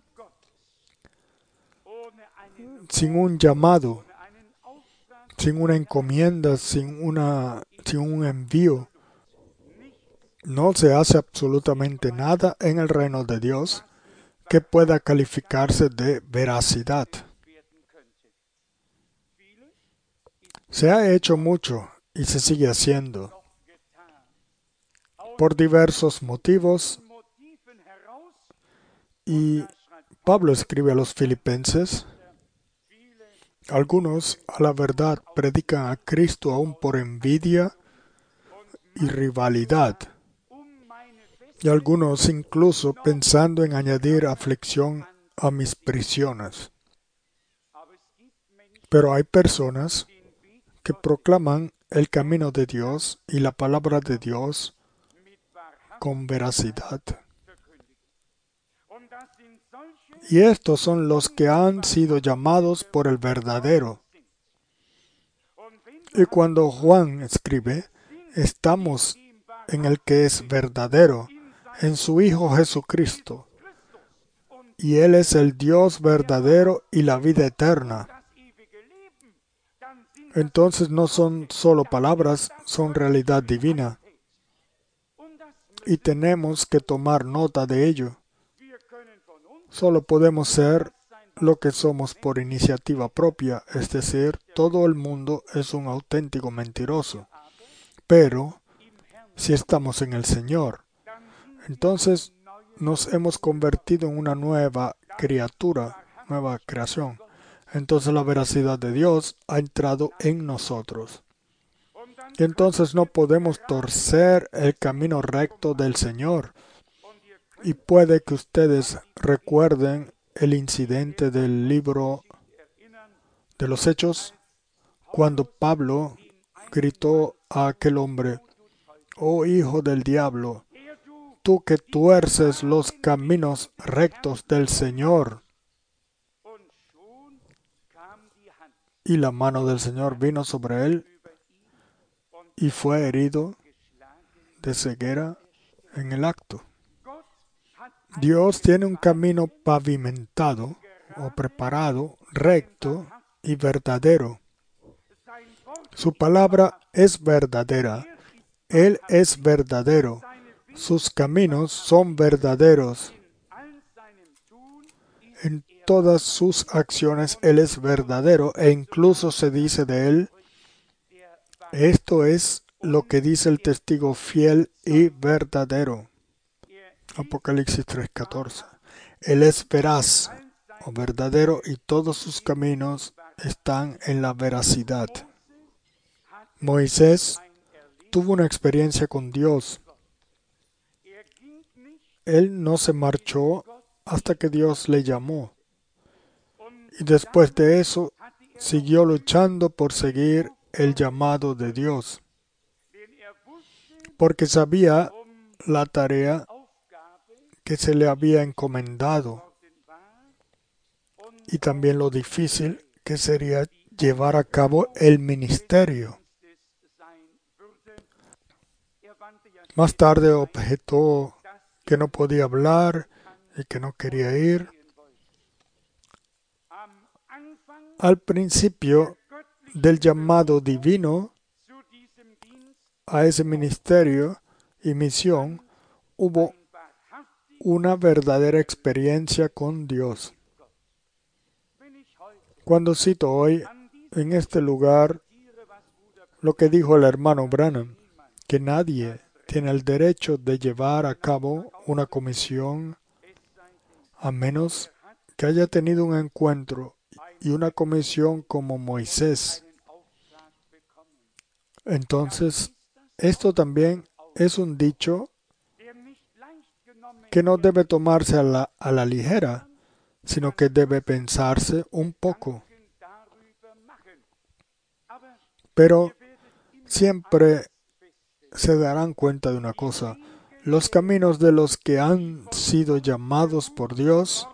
sin un llamado, sin una encomienda, sin, una, sin un envío, no se hace absolutamente nada en el reino de Dios que pueda calificarse de veracidad. Se ha hecho mucho y se sigue haciendo por diversos motivos, y Pablo escribe a los filipenses, algunos a la verdad predican a Cristo aún por envidia y rivalidad, y algunos incluso pensando en añadir aflicción a mis prisiones. Pero hay personas que proclaman el camino de Dios y la palabra de Dios con veracidad. Y estos son los que han sido llamados por el verdadero. Y cuando Juan escribe, estamos en el que es verdadero, en su Hijo Jesucristo. Y Él es el Dios verdadero y la vida eterna. Entonces no son solo palabras, son realidad divina. Y tenemos que tomar nota de ello. Solo podemos ser lo que somos por iniciativa propia, es decir, todo el mundo es un auténtico mentiroso. Pero, si estamos en el Señor, entonces nos hemos convertido en una nueva criatura, nueva creación. Entonces la veracidad de Dios ha entrado en nosotros. Y entonces no podemos torcer el camino recto del Señor. Y puede que ustedes recuerden el incidente del libro de los Hechos, cuando Pablo gritó a aquel hombre, «Oh hijo del diablo, tú que tuerces los caminos rectos del Señor». Y la mano del Señor vino sobre él y fue herido de ceguera en el acto. Dios tiene un camino pavimentado o preparado, recto y verdadero. Su palabra es verdadera. Él es verdadero. Sus caminos son verdaderos. En todas sus acciones Él es verdadero, e incluso se dice de Él, esto es lo que dice el testigo fiel y verdadero. Apocalipsis tres catorce. Él es veraz o verdadero y todos sus caminos están en la veracidad. Moisés tuvo una experiencia con Dios. Él no se marchó hasta que Dios le llamó. Y después de eso, siguió luchando por seguir el llamado de Dios. Porque sabía la tarea que se le había encomendado y también lo difícil que sería llevar a cabo el ministerio. Más tarde objetó que no podía hablar y que no quería ir. Al principio del llamado divino a ese ministerio y misión, hubo una verdadera experiencia con Dios. Cuando cito hoy en este lugar lo que dijo el hermano Branham, que nadie tiene el derecho de llevar a cabo una comisión a menos que haya tenido un encuentro y una comisión como Moisés. Entonces, esto también es un dicho que no debe tomarse a la, a la ligera, sino que debe pensarse un poco. Pero siempre se darán cuenta de una cosa: los caminos de los que han sido llamados por Dios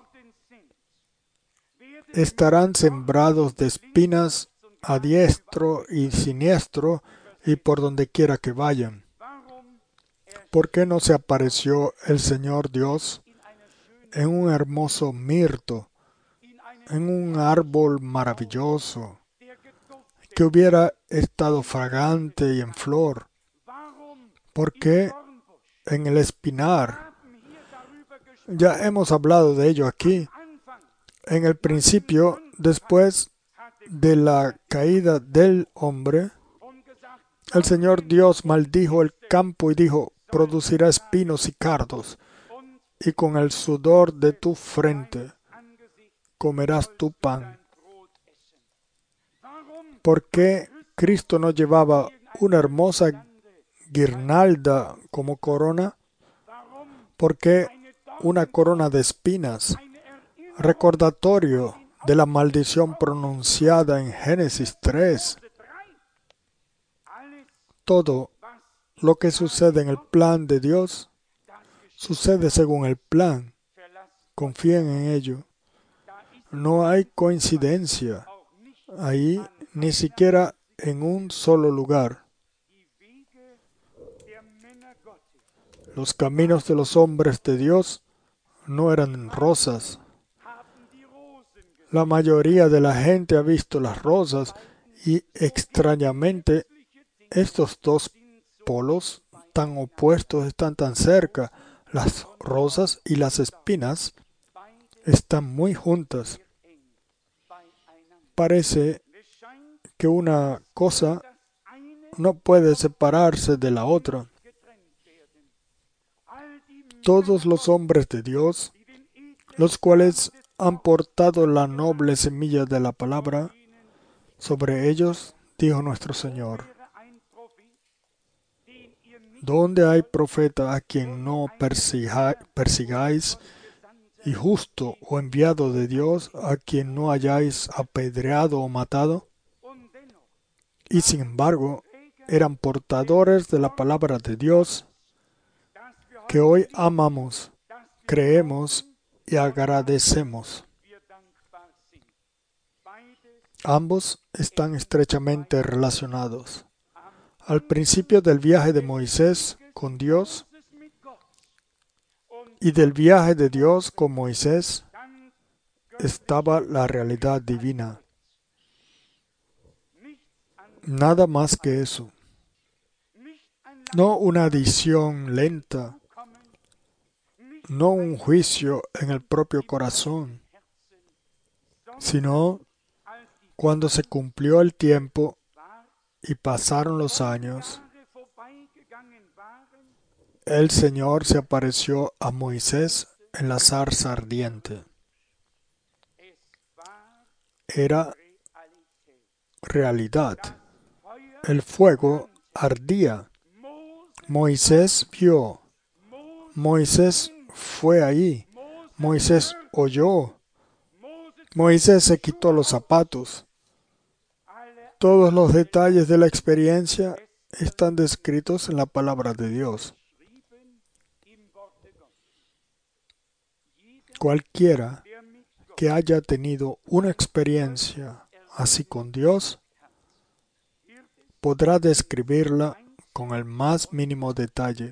estarán sembrados de espinas a diestro y siniestro y por donde quiera que vayan. ¿Por qué no se apareció el Señor Dios en un hermoso mirto, en un árbol maravilloso, que hubiera estado fragante y en flor? ¿Por qué en el espinar? Ya hemos hablado de ello aquí. En el principio, después de la caída del hombre, el Señor Dios maldijo el campo y dijo: producirá espinos y cardos, y con el sudor de tu frente comerás tu pan. ¿Por qué Cristo no llevaba una hermosa guirnalda como corona? ¿Por qué una corona de espinas? Recordatorio de la maldición pronunciada en Génesis tres. Todo lo que sucede en el plan de Dios sucede según el plan. Confíen en ello. No hay coincidencia ahí, ni siquiera en un solo lugar. Los caminos de los hombres de Dios no eran rosas. La mayoría de la gente ha visto las rosas y, extrañamente, estos dos polos tan opuestos están tan cerca. Las rosas y las espinas están muy juntas. Parece que una cosa no puede separarse de la otra. Todos los hombres de Dios, los cuales han portado la noble semilla de la palabra, sobre ellos dijo nuestro Señor: ¿dónde hay profeta a quien no persiga, persigáis, y justo o enviado de Dios a quien no hayáis apedreado o matado? Y sin embargo, eran portadores de la palabra de Dios, que hoy amamos, creemos y agradecemos. Ambos están estrechamente relacionados. Al principio del viaje de Moisés con Dios y del viaje de Dios con Moisés estaba la realidad divina. Nada más que eso. No una adición lenta, no un juicio en el propio corazón, sino cuando se cumplió el tiempo y pasaron los años, el Señor se apareció a Moisés en la zarza ardiente. Era realidad. El fuego ardía. Moisés vio. Moisés fue ahí. Moisés oyó. Moisés se quitó los zapatos. Todos los detalles de la experiencia están descritos en la palabra de Dios. Cualquiera que haya tenido una experiencia así con Dios podrá describirla con el más mínimo detalle.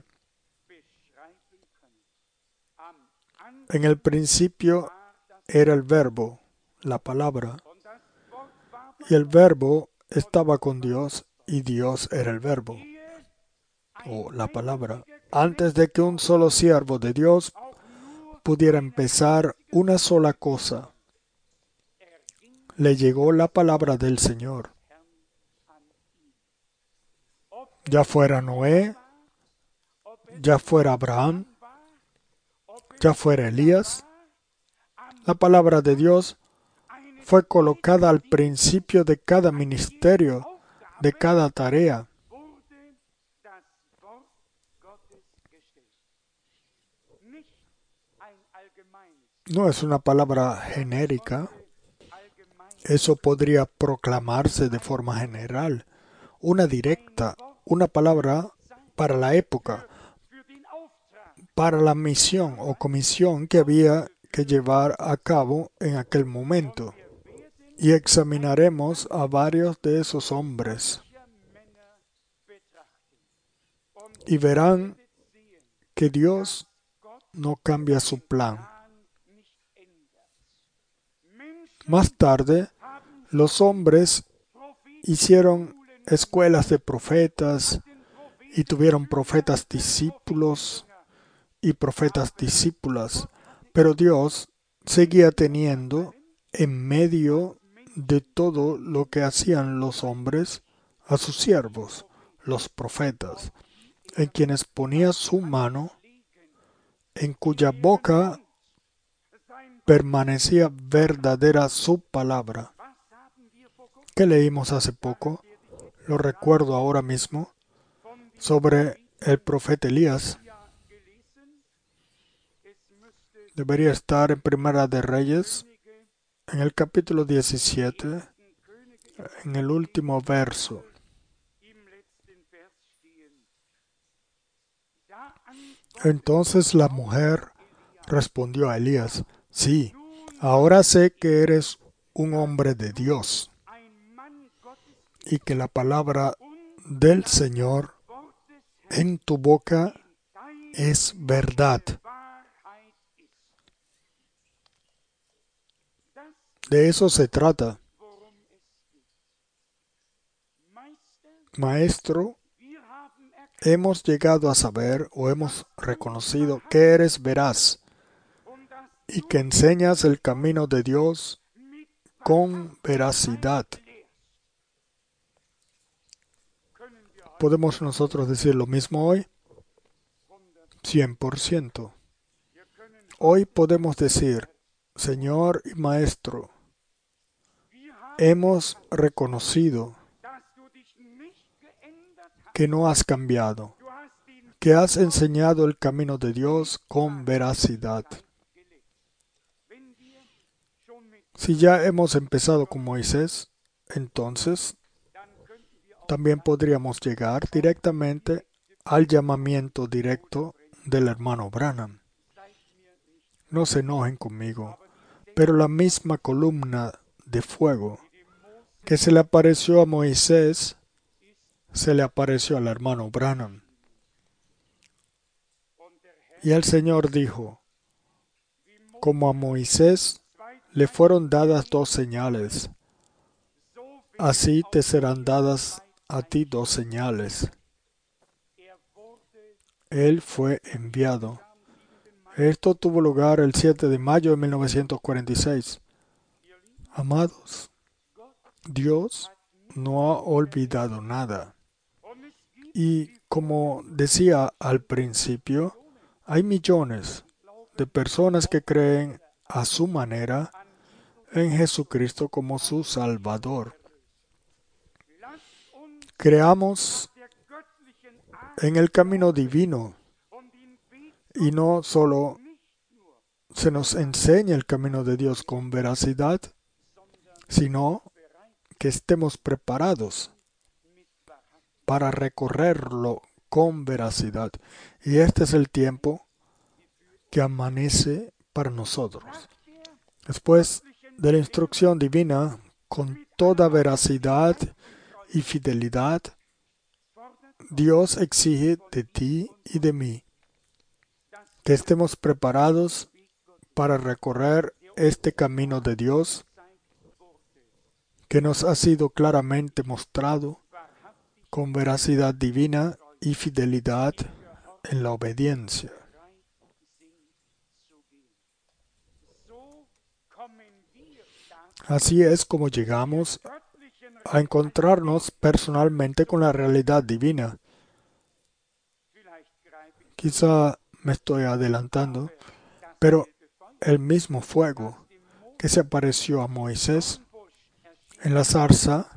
En el principio era el Verbo, la palabra, y el Verbo estaba con Dios y Dios era el Verbo, o la palabra. Antes de que un solo siervo de Dios pudiera empezar una sola cosa, le llegó la palabra del Señor. Ya fuera Noé, ya fuera Abraham, ya fuera Elías, la palabra de Dios fue colocada al principio de cada ministerio, de cada tarea. No es una palabra genérica. Eso podría proclamarse de forma general. Una directa, una palabra para la época, para la misión o comisión que había que llevar a cabo en aquel momento. Y examinaremos a varios de esos hombres. Y verán que Dios no cambia su plan. Más tarde, los hombres hicieron escuelas de profetas y tuvieron profetas discípulos y profetas discípulas, pero Dios seguía teniendo en medio de todo lo que hacían los hombres a sus siervos, los profetas, en quienes ponía su mano, en cuya boca permanecía verdadera su palabra. ¿Qué leímos hace poco? Lo recuerdo ahora mismo, sobre el profeta Elías. Debería estar en Primera de Reyes, en el capítulo diecisiete, en el último verso. Entonces la mujer respondió a Elías: sí, ahora sé que eres un hombre de Dios y que la palabra del Señor en tu boca es verdad. De eso se trata. Maestro, hemos llegado a saber o hemos reconocido que eres veraz y que enseñas el camino de Dios con veracidad. ¿Podemos nosotros decir lo mismo hoy? cien por ciento. Hoy podemos decir: Señor y Maestro, hemos reconocido que no has cambiado, que has enseñado el camino de Dios con veracidad. Si ya hemos empezado con Moisés, entonces también podríamos llegar directamente al llamamiento directo del hermano Branham. No se enojen conmigo, pero la misma columna de fuego que se le apareció a Moisés, se le apareció al hermano Branham. Y el Señor dijo: como a Moisés le fueron dadas dos señales, así te serán dadas a ti dos señales. Él fue enviado. Esto tuvo lugar el siete de mayo de mil novecientos cuarenta y seis. Amados, Dios no ha olvidado nada. Y como decía al principio, hay millones de personas que creen a su manera en Jesucristo como su Salvador. Creamos en el camino divino y no solo se nos enseña el camino de Dios con veracidad, sino que estemos preparados para recorrerlo con veracidad. Y este es el tiempo que amanece para nosotros. Después de la instrucción divina, con toda veracidad y fidelidad, Dios exige de ti y de mí que estemos preparados para recorrer este camino de Dios que nos ha sido claramente mostrado con veracidad divina y fidelidad en la obediencia. Así es como llegamos a encontrarnos personalmente con la realidad divina. Quizá me estoy adelantando, pero el mismo fuego que se apareció a Moisés en la zarza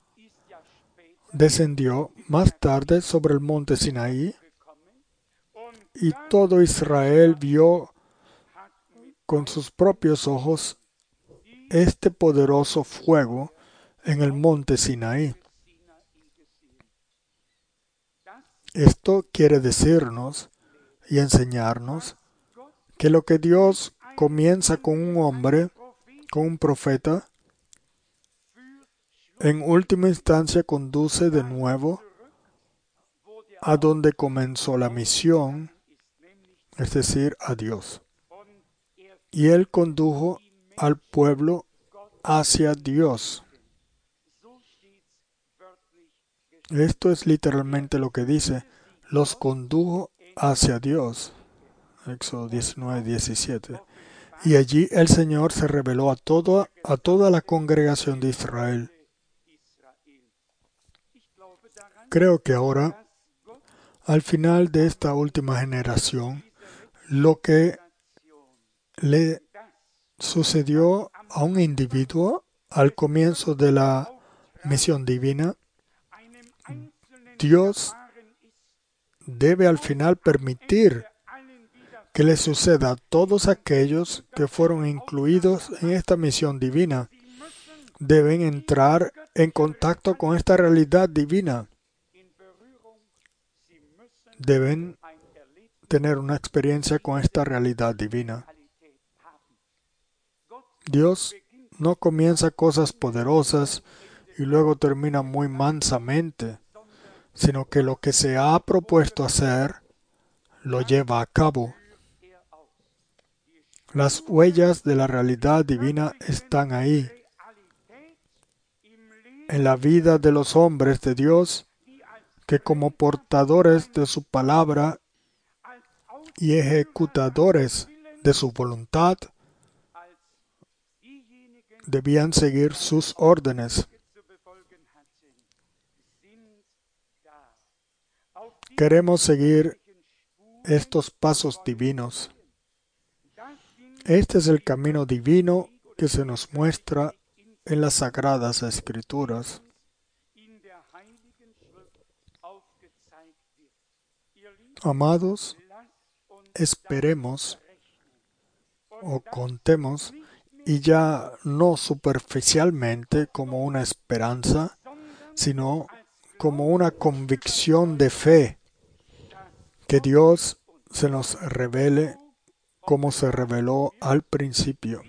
descendió más tarde sobre el monte Sinaí y todo Israel vio con sus propios ojos este poderoso fuego en el monte Sinaí. Esto quiere decirnos y enseñarnos que lo que Dios comienza con un hombre, con un profeta, en última instancia conduce de nuevo a donde comenzó la misión, es decir, a Dios. Y Él condujo al pueblo hacia Dios. Esto es literalmente lo que dice, los condujo hacia Dios. Éxodo diecinueve, diecisiete. Y allí el Señor se reveló a, todo, a toda la congregación de Israel. Creo que ahora, al final de esta última generación, lo que le sucedió a un individuo al comienzo de la misión divina, Dios debe al final permitir que le suceda a todos aquellos que fueron incluidos en esta misión divina. Deben entrar en contacto con esta realidad divina. Deben tener una experiencia con esta realidad divina. Dios no comienza cosas poderosas y luego termina muy mansamente, sino que lo que se ha propuesto hacer, lo lleva a cabo. Las huellas de la realidad divina están ahí, en la vida de los hombres de Dios, que como portadores de su palabra y ejecutadores de su voluntad, debían seguir sus órdenes. Queremos seguir estos pasos divinos. Este es el camino divino que se nos muestra en las Sagradas Escrituras. Amados, esperemos o contemos, y ya no superficialmente como una esperanza, sino como una convicción de fe, que Dios se nos revele como se reveló al principio.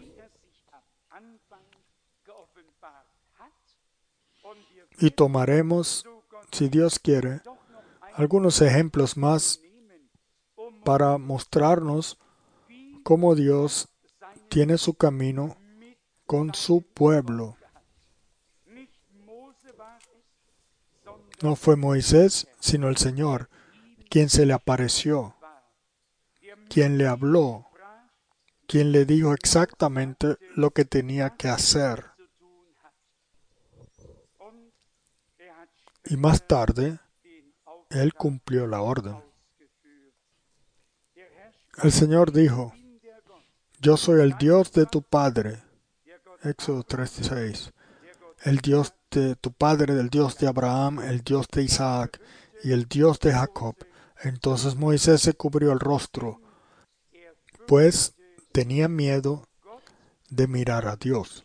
Y tomaremos, si Dios quiere, algunos ejemplos más para mostrarnos cómo Dios tiene su camino con su pueblo. No fue Moisés, sino el Señor, quien se le apareció, quien le habló, quien le dijo exactamente lo que tenía que hacer. Y más tarde, Él cumplió la orden. El Señor dijo, yo soy el Dios de tu Padre. Éxodo tres seis. El Dios de tu Padre, el Dios de Abraham, el Dios de Isaac y el Dios de Jacob. Entonces Moisés se cubrió el rostro, pues tenía miedo de mirar a Dios.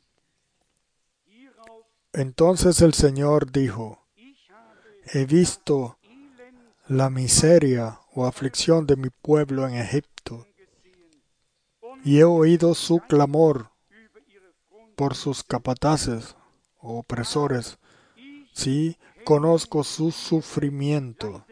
Entonces el Señor dijo, he visto la miseria o aflicción de mi pueblo en Egipto, y he oído su clamor por sus capataces o opresores. Sí, conozco su sufrimiento.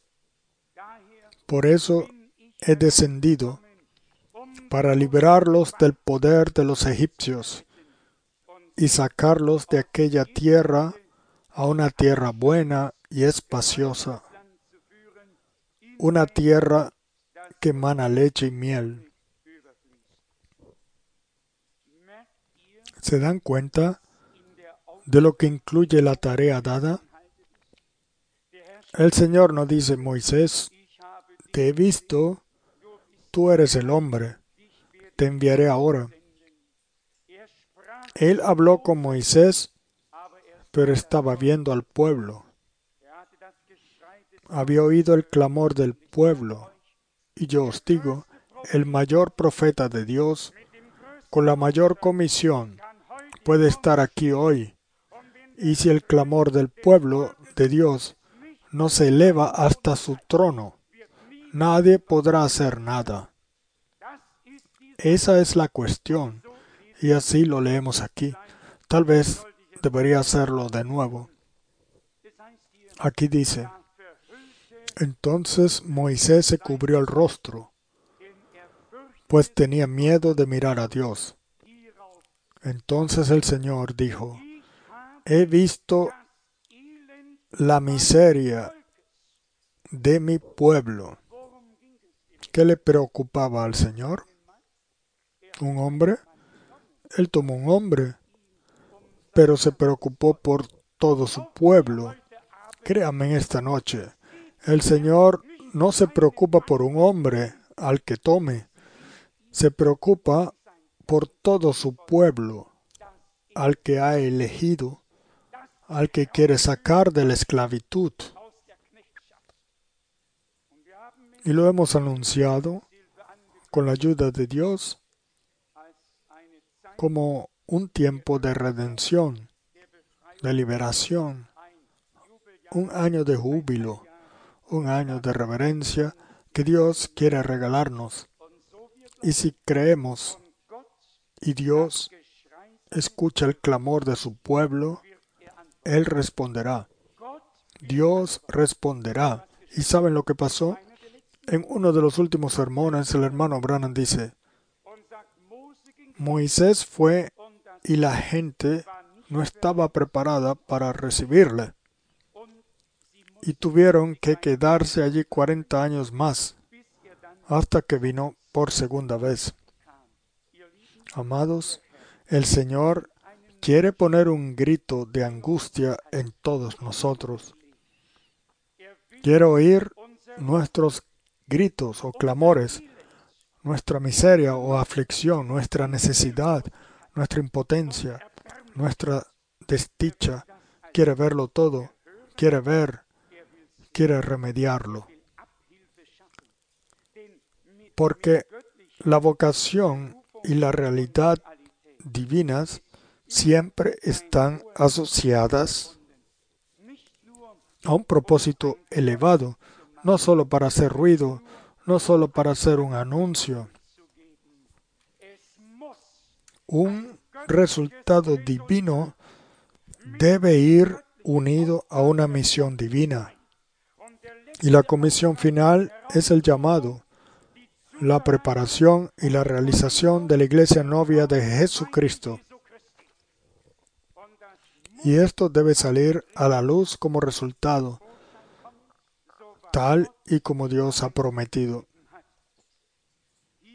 Por eso he descendido para liberarlos del poder de los egipcios y sacarlos de aquella tierra a una tierra buena y espaciosa, una tierra que emana leche y miel. ¿Se dan cuenta de lo que incluye la tarea dada? El Señor no dice, Moisés, te he visto, tú eres el hombre, te enviaré ahora. Él habló con Moisés, pero estaba viendo al pueblo. Había oído el clamor del pueblo. Y yo os digo, el mayor profeta de Dios, con la mayor comisión, puede estar aquí hoy. Y si el clamor del pueblo de Dios no se eleva hasta su trono, nadie podrá hacer nada. Esa es la cuestión. Y así lo leemos aquí. Tal vez debería hacerlo de nuevo. Aquí dice, entonces Moisés se cubrió el rostro, pues tenía miedo de mirar a Dios. Entonces el Señor dijo, he visto la miseria de mi pueblo. ¿Qué le preocupaba al Señor? ¿Un hombre? Él tomó un hombre, pero se preocupó por todo su pueblo. Créanme en esta noche, el Señor no se preocupa por un hombre al que tome, se preocupa por todo su pueblo, al que ha elegido, al que quiere sacar de la esclavitud. Y lo hemos anunciado con la ayuda de Dios como un tiempo de redención, de liberación, un año de júbilo, un año de reverencia que Dios quiere regalarnos. Y si creemos y Dios escucha el clamor de su pueblo, Él responderá. Dios responderá. ¿Y saben lo que pasó? En uno de los últimos sermones, el hermano Branham dice, Moisés fue y la gente no estaba preparada para recibirle. Y tuvieron que quedarse allí cuarenta años más, hasta que vino por segunda vez. Amados, el Señor quiere poner un grito de angustia en todos nosotros. Quiere oír nuestros gritos o clamores, nuestra miseria o aflicción, nuestra necesidad, nuestra impotencia, nuestra desdicha. Quiere verlo todo, quiere ver, quiere remediarlo. Porque la vocación y la realidad divinas siempre están asociadas a un propósito elevado, no solo para hacer ruido, no solo para hacer un anuncio. Un resultado divino debe ir unido a una misión divina. Y la comisión final es el llamado, la preparación y la realización de la iglesia novia de Jesucristo. Y esto debe salir a la luz como resultado, tal y como Dios ha prometido.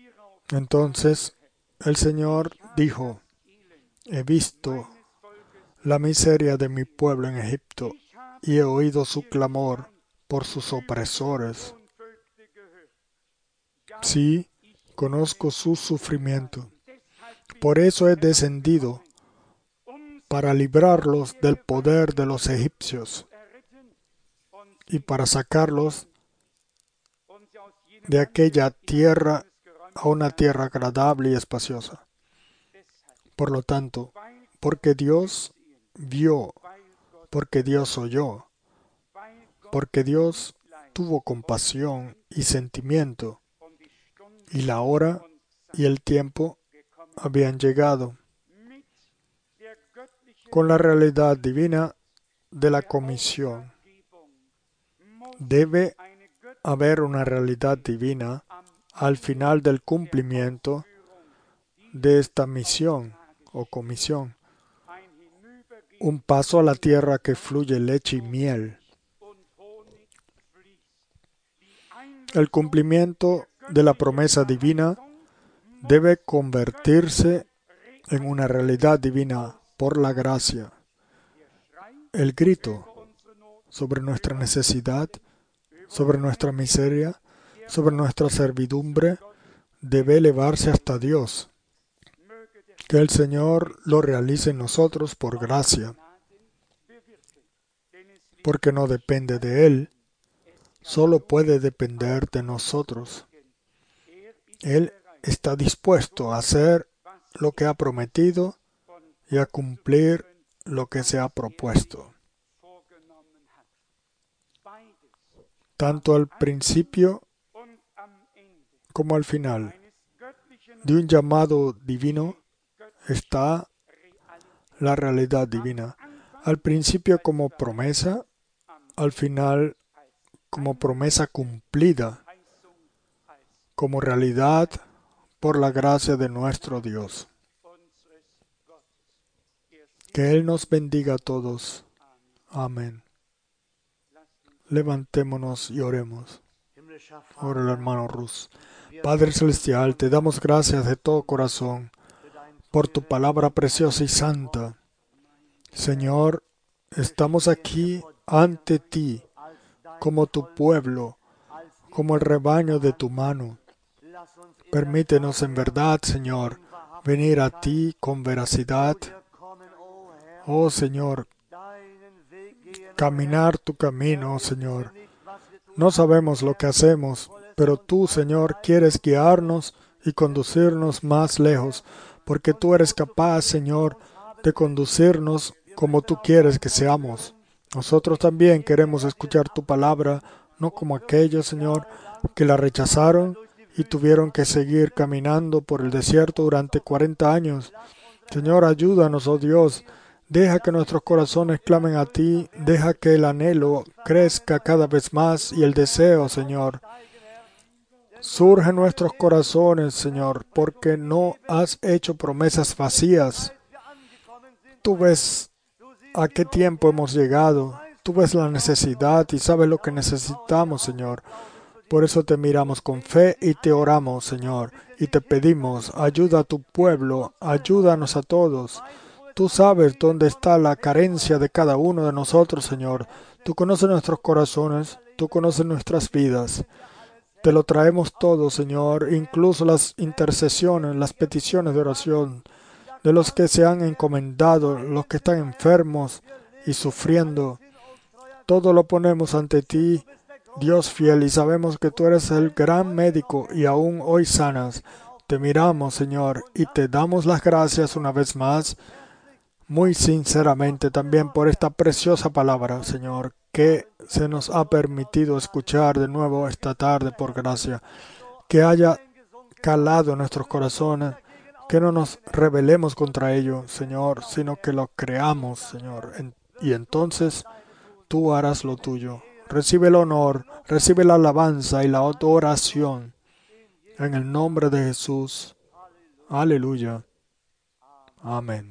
Entonces, el Señor dijo, he visto la miseria de mi pueblo en Egipto y he oído su clamor por sus opresores. Sí, conozco su sufrimiento. Por eso he descendido para librarlos del poder de los egipcios y para sacarlos de aquella tierra a una tierra agradable y espaciosa. Por lo tanto, porque Dios vio, porque Dios oyó, porque Dios tuvo compasión y sentimiento, y la hora y el tiempo habían llegado. Con la realidad divina de la comisión, debe haber una realidad divina al final del cumplimiento de esta misión o comisión. Un paso a la tierra que fluye leche y miel. El cumplimiento de la promesa divina debe convertirse en una realidad divina por la gracia. El grito sobre nuestra necesidad, sobre nuestra miseria, sobre nuestra servidumbre, debe elevarse hasta Dios. Que el Señor lo realice en nosotros por gracia, porque no depende de Él, solo puede depender de nosotros. Él está dispuesto a hacer lo que ha prometido y a cumplir lo que se ha propuesto. Tanto al principio como al final de un llamado divino está la realidad divina. Al principio como promesa, al final como promesa cumplida, como realidad por la gracia de nuestro Dios. Que Él nos bendiga a todos. Amén. Levantémonos y oremos. Ora el hermano Rus. Padre Celestial, te damos gracias de todo corazón por tu palabra preciosa y santa. Señor, estamos aquí ante ti como tu pueblo, como el rebaño de tu mano. Permítenos en verdad, Señor, venir a ti con veracidad. Oh Señor, caminar tu camino, Señor. No sabemos lo que hacemos, pero tú, Señor, quieres guiarnos y conducirnos más lejos, porque tú eres capaz, Señor, de conducirnos como tú quieres que seamos. Nosotros también queremos escuchar tu palabra, no como aquellos, Señor, que la rechazaron y tuvieron que seguir caminando por el desierto durante cuarenta años. Señor, ayúdanos, oh Dios. Deja que nuestros corazones clamen a ti. Deja que el anhelo crezca cada vez más y el deseo, Señor. Surge en nuestros corazones, Señor, porque no has hecho promesas vacías. Tú ves a qué tiempo hemos llegado. Tú ves la necesidad y sabes lo que necesitamos, Señor. Por eso te miramos con fe y te oramos, Señor. Y te pedimos, ayuda a tu pueblo, ayúdanos a todos. Tú sabes dónde está la carencia de cada uno de nosotros, Señor. Tú conoces nuestros corazones, tú conoces nuestras vidas. Te lo traemos todo, Señor, incluso las intercesiones, las peticiones de oración de los que se han encomendado, los que están enfermos y sufriendo. Todo lo ponemos ante ti, Dios fiel, y sabemos que tú eres el gran médico y aún hoy sanas. Te miramos, Señor, y te damos las gracias una vez más, muy sinceramente también por esta preciosa palabra, Señor, que se nos ha permitido escuchar de nuevo esta tarde por gracia, que haya calado en nuestros corazones, que no nos rebelemos contra ello, Señor, sino que lo creamos, Señor, en, y entonces tú harás lo tuyo. Recibe el honor, recibe la alabanza y la adoración en el nombre de Jesús. Aleluya. Amén.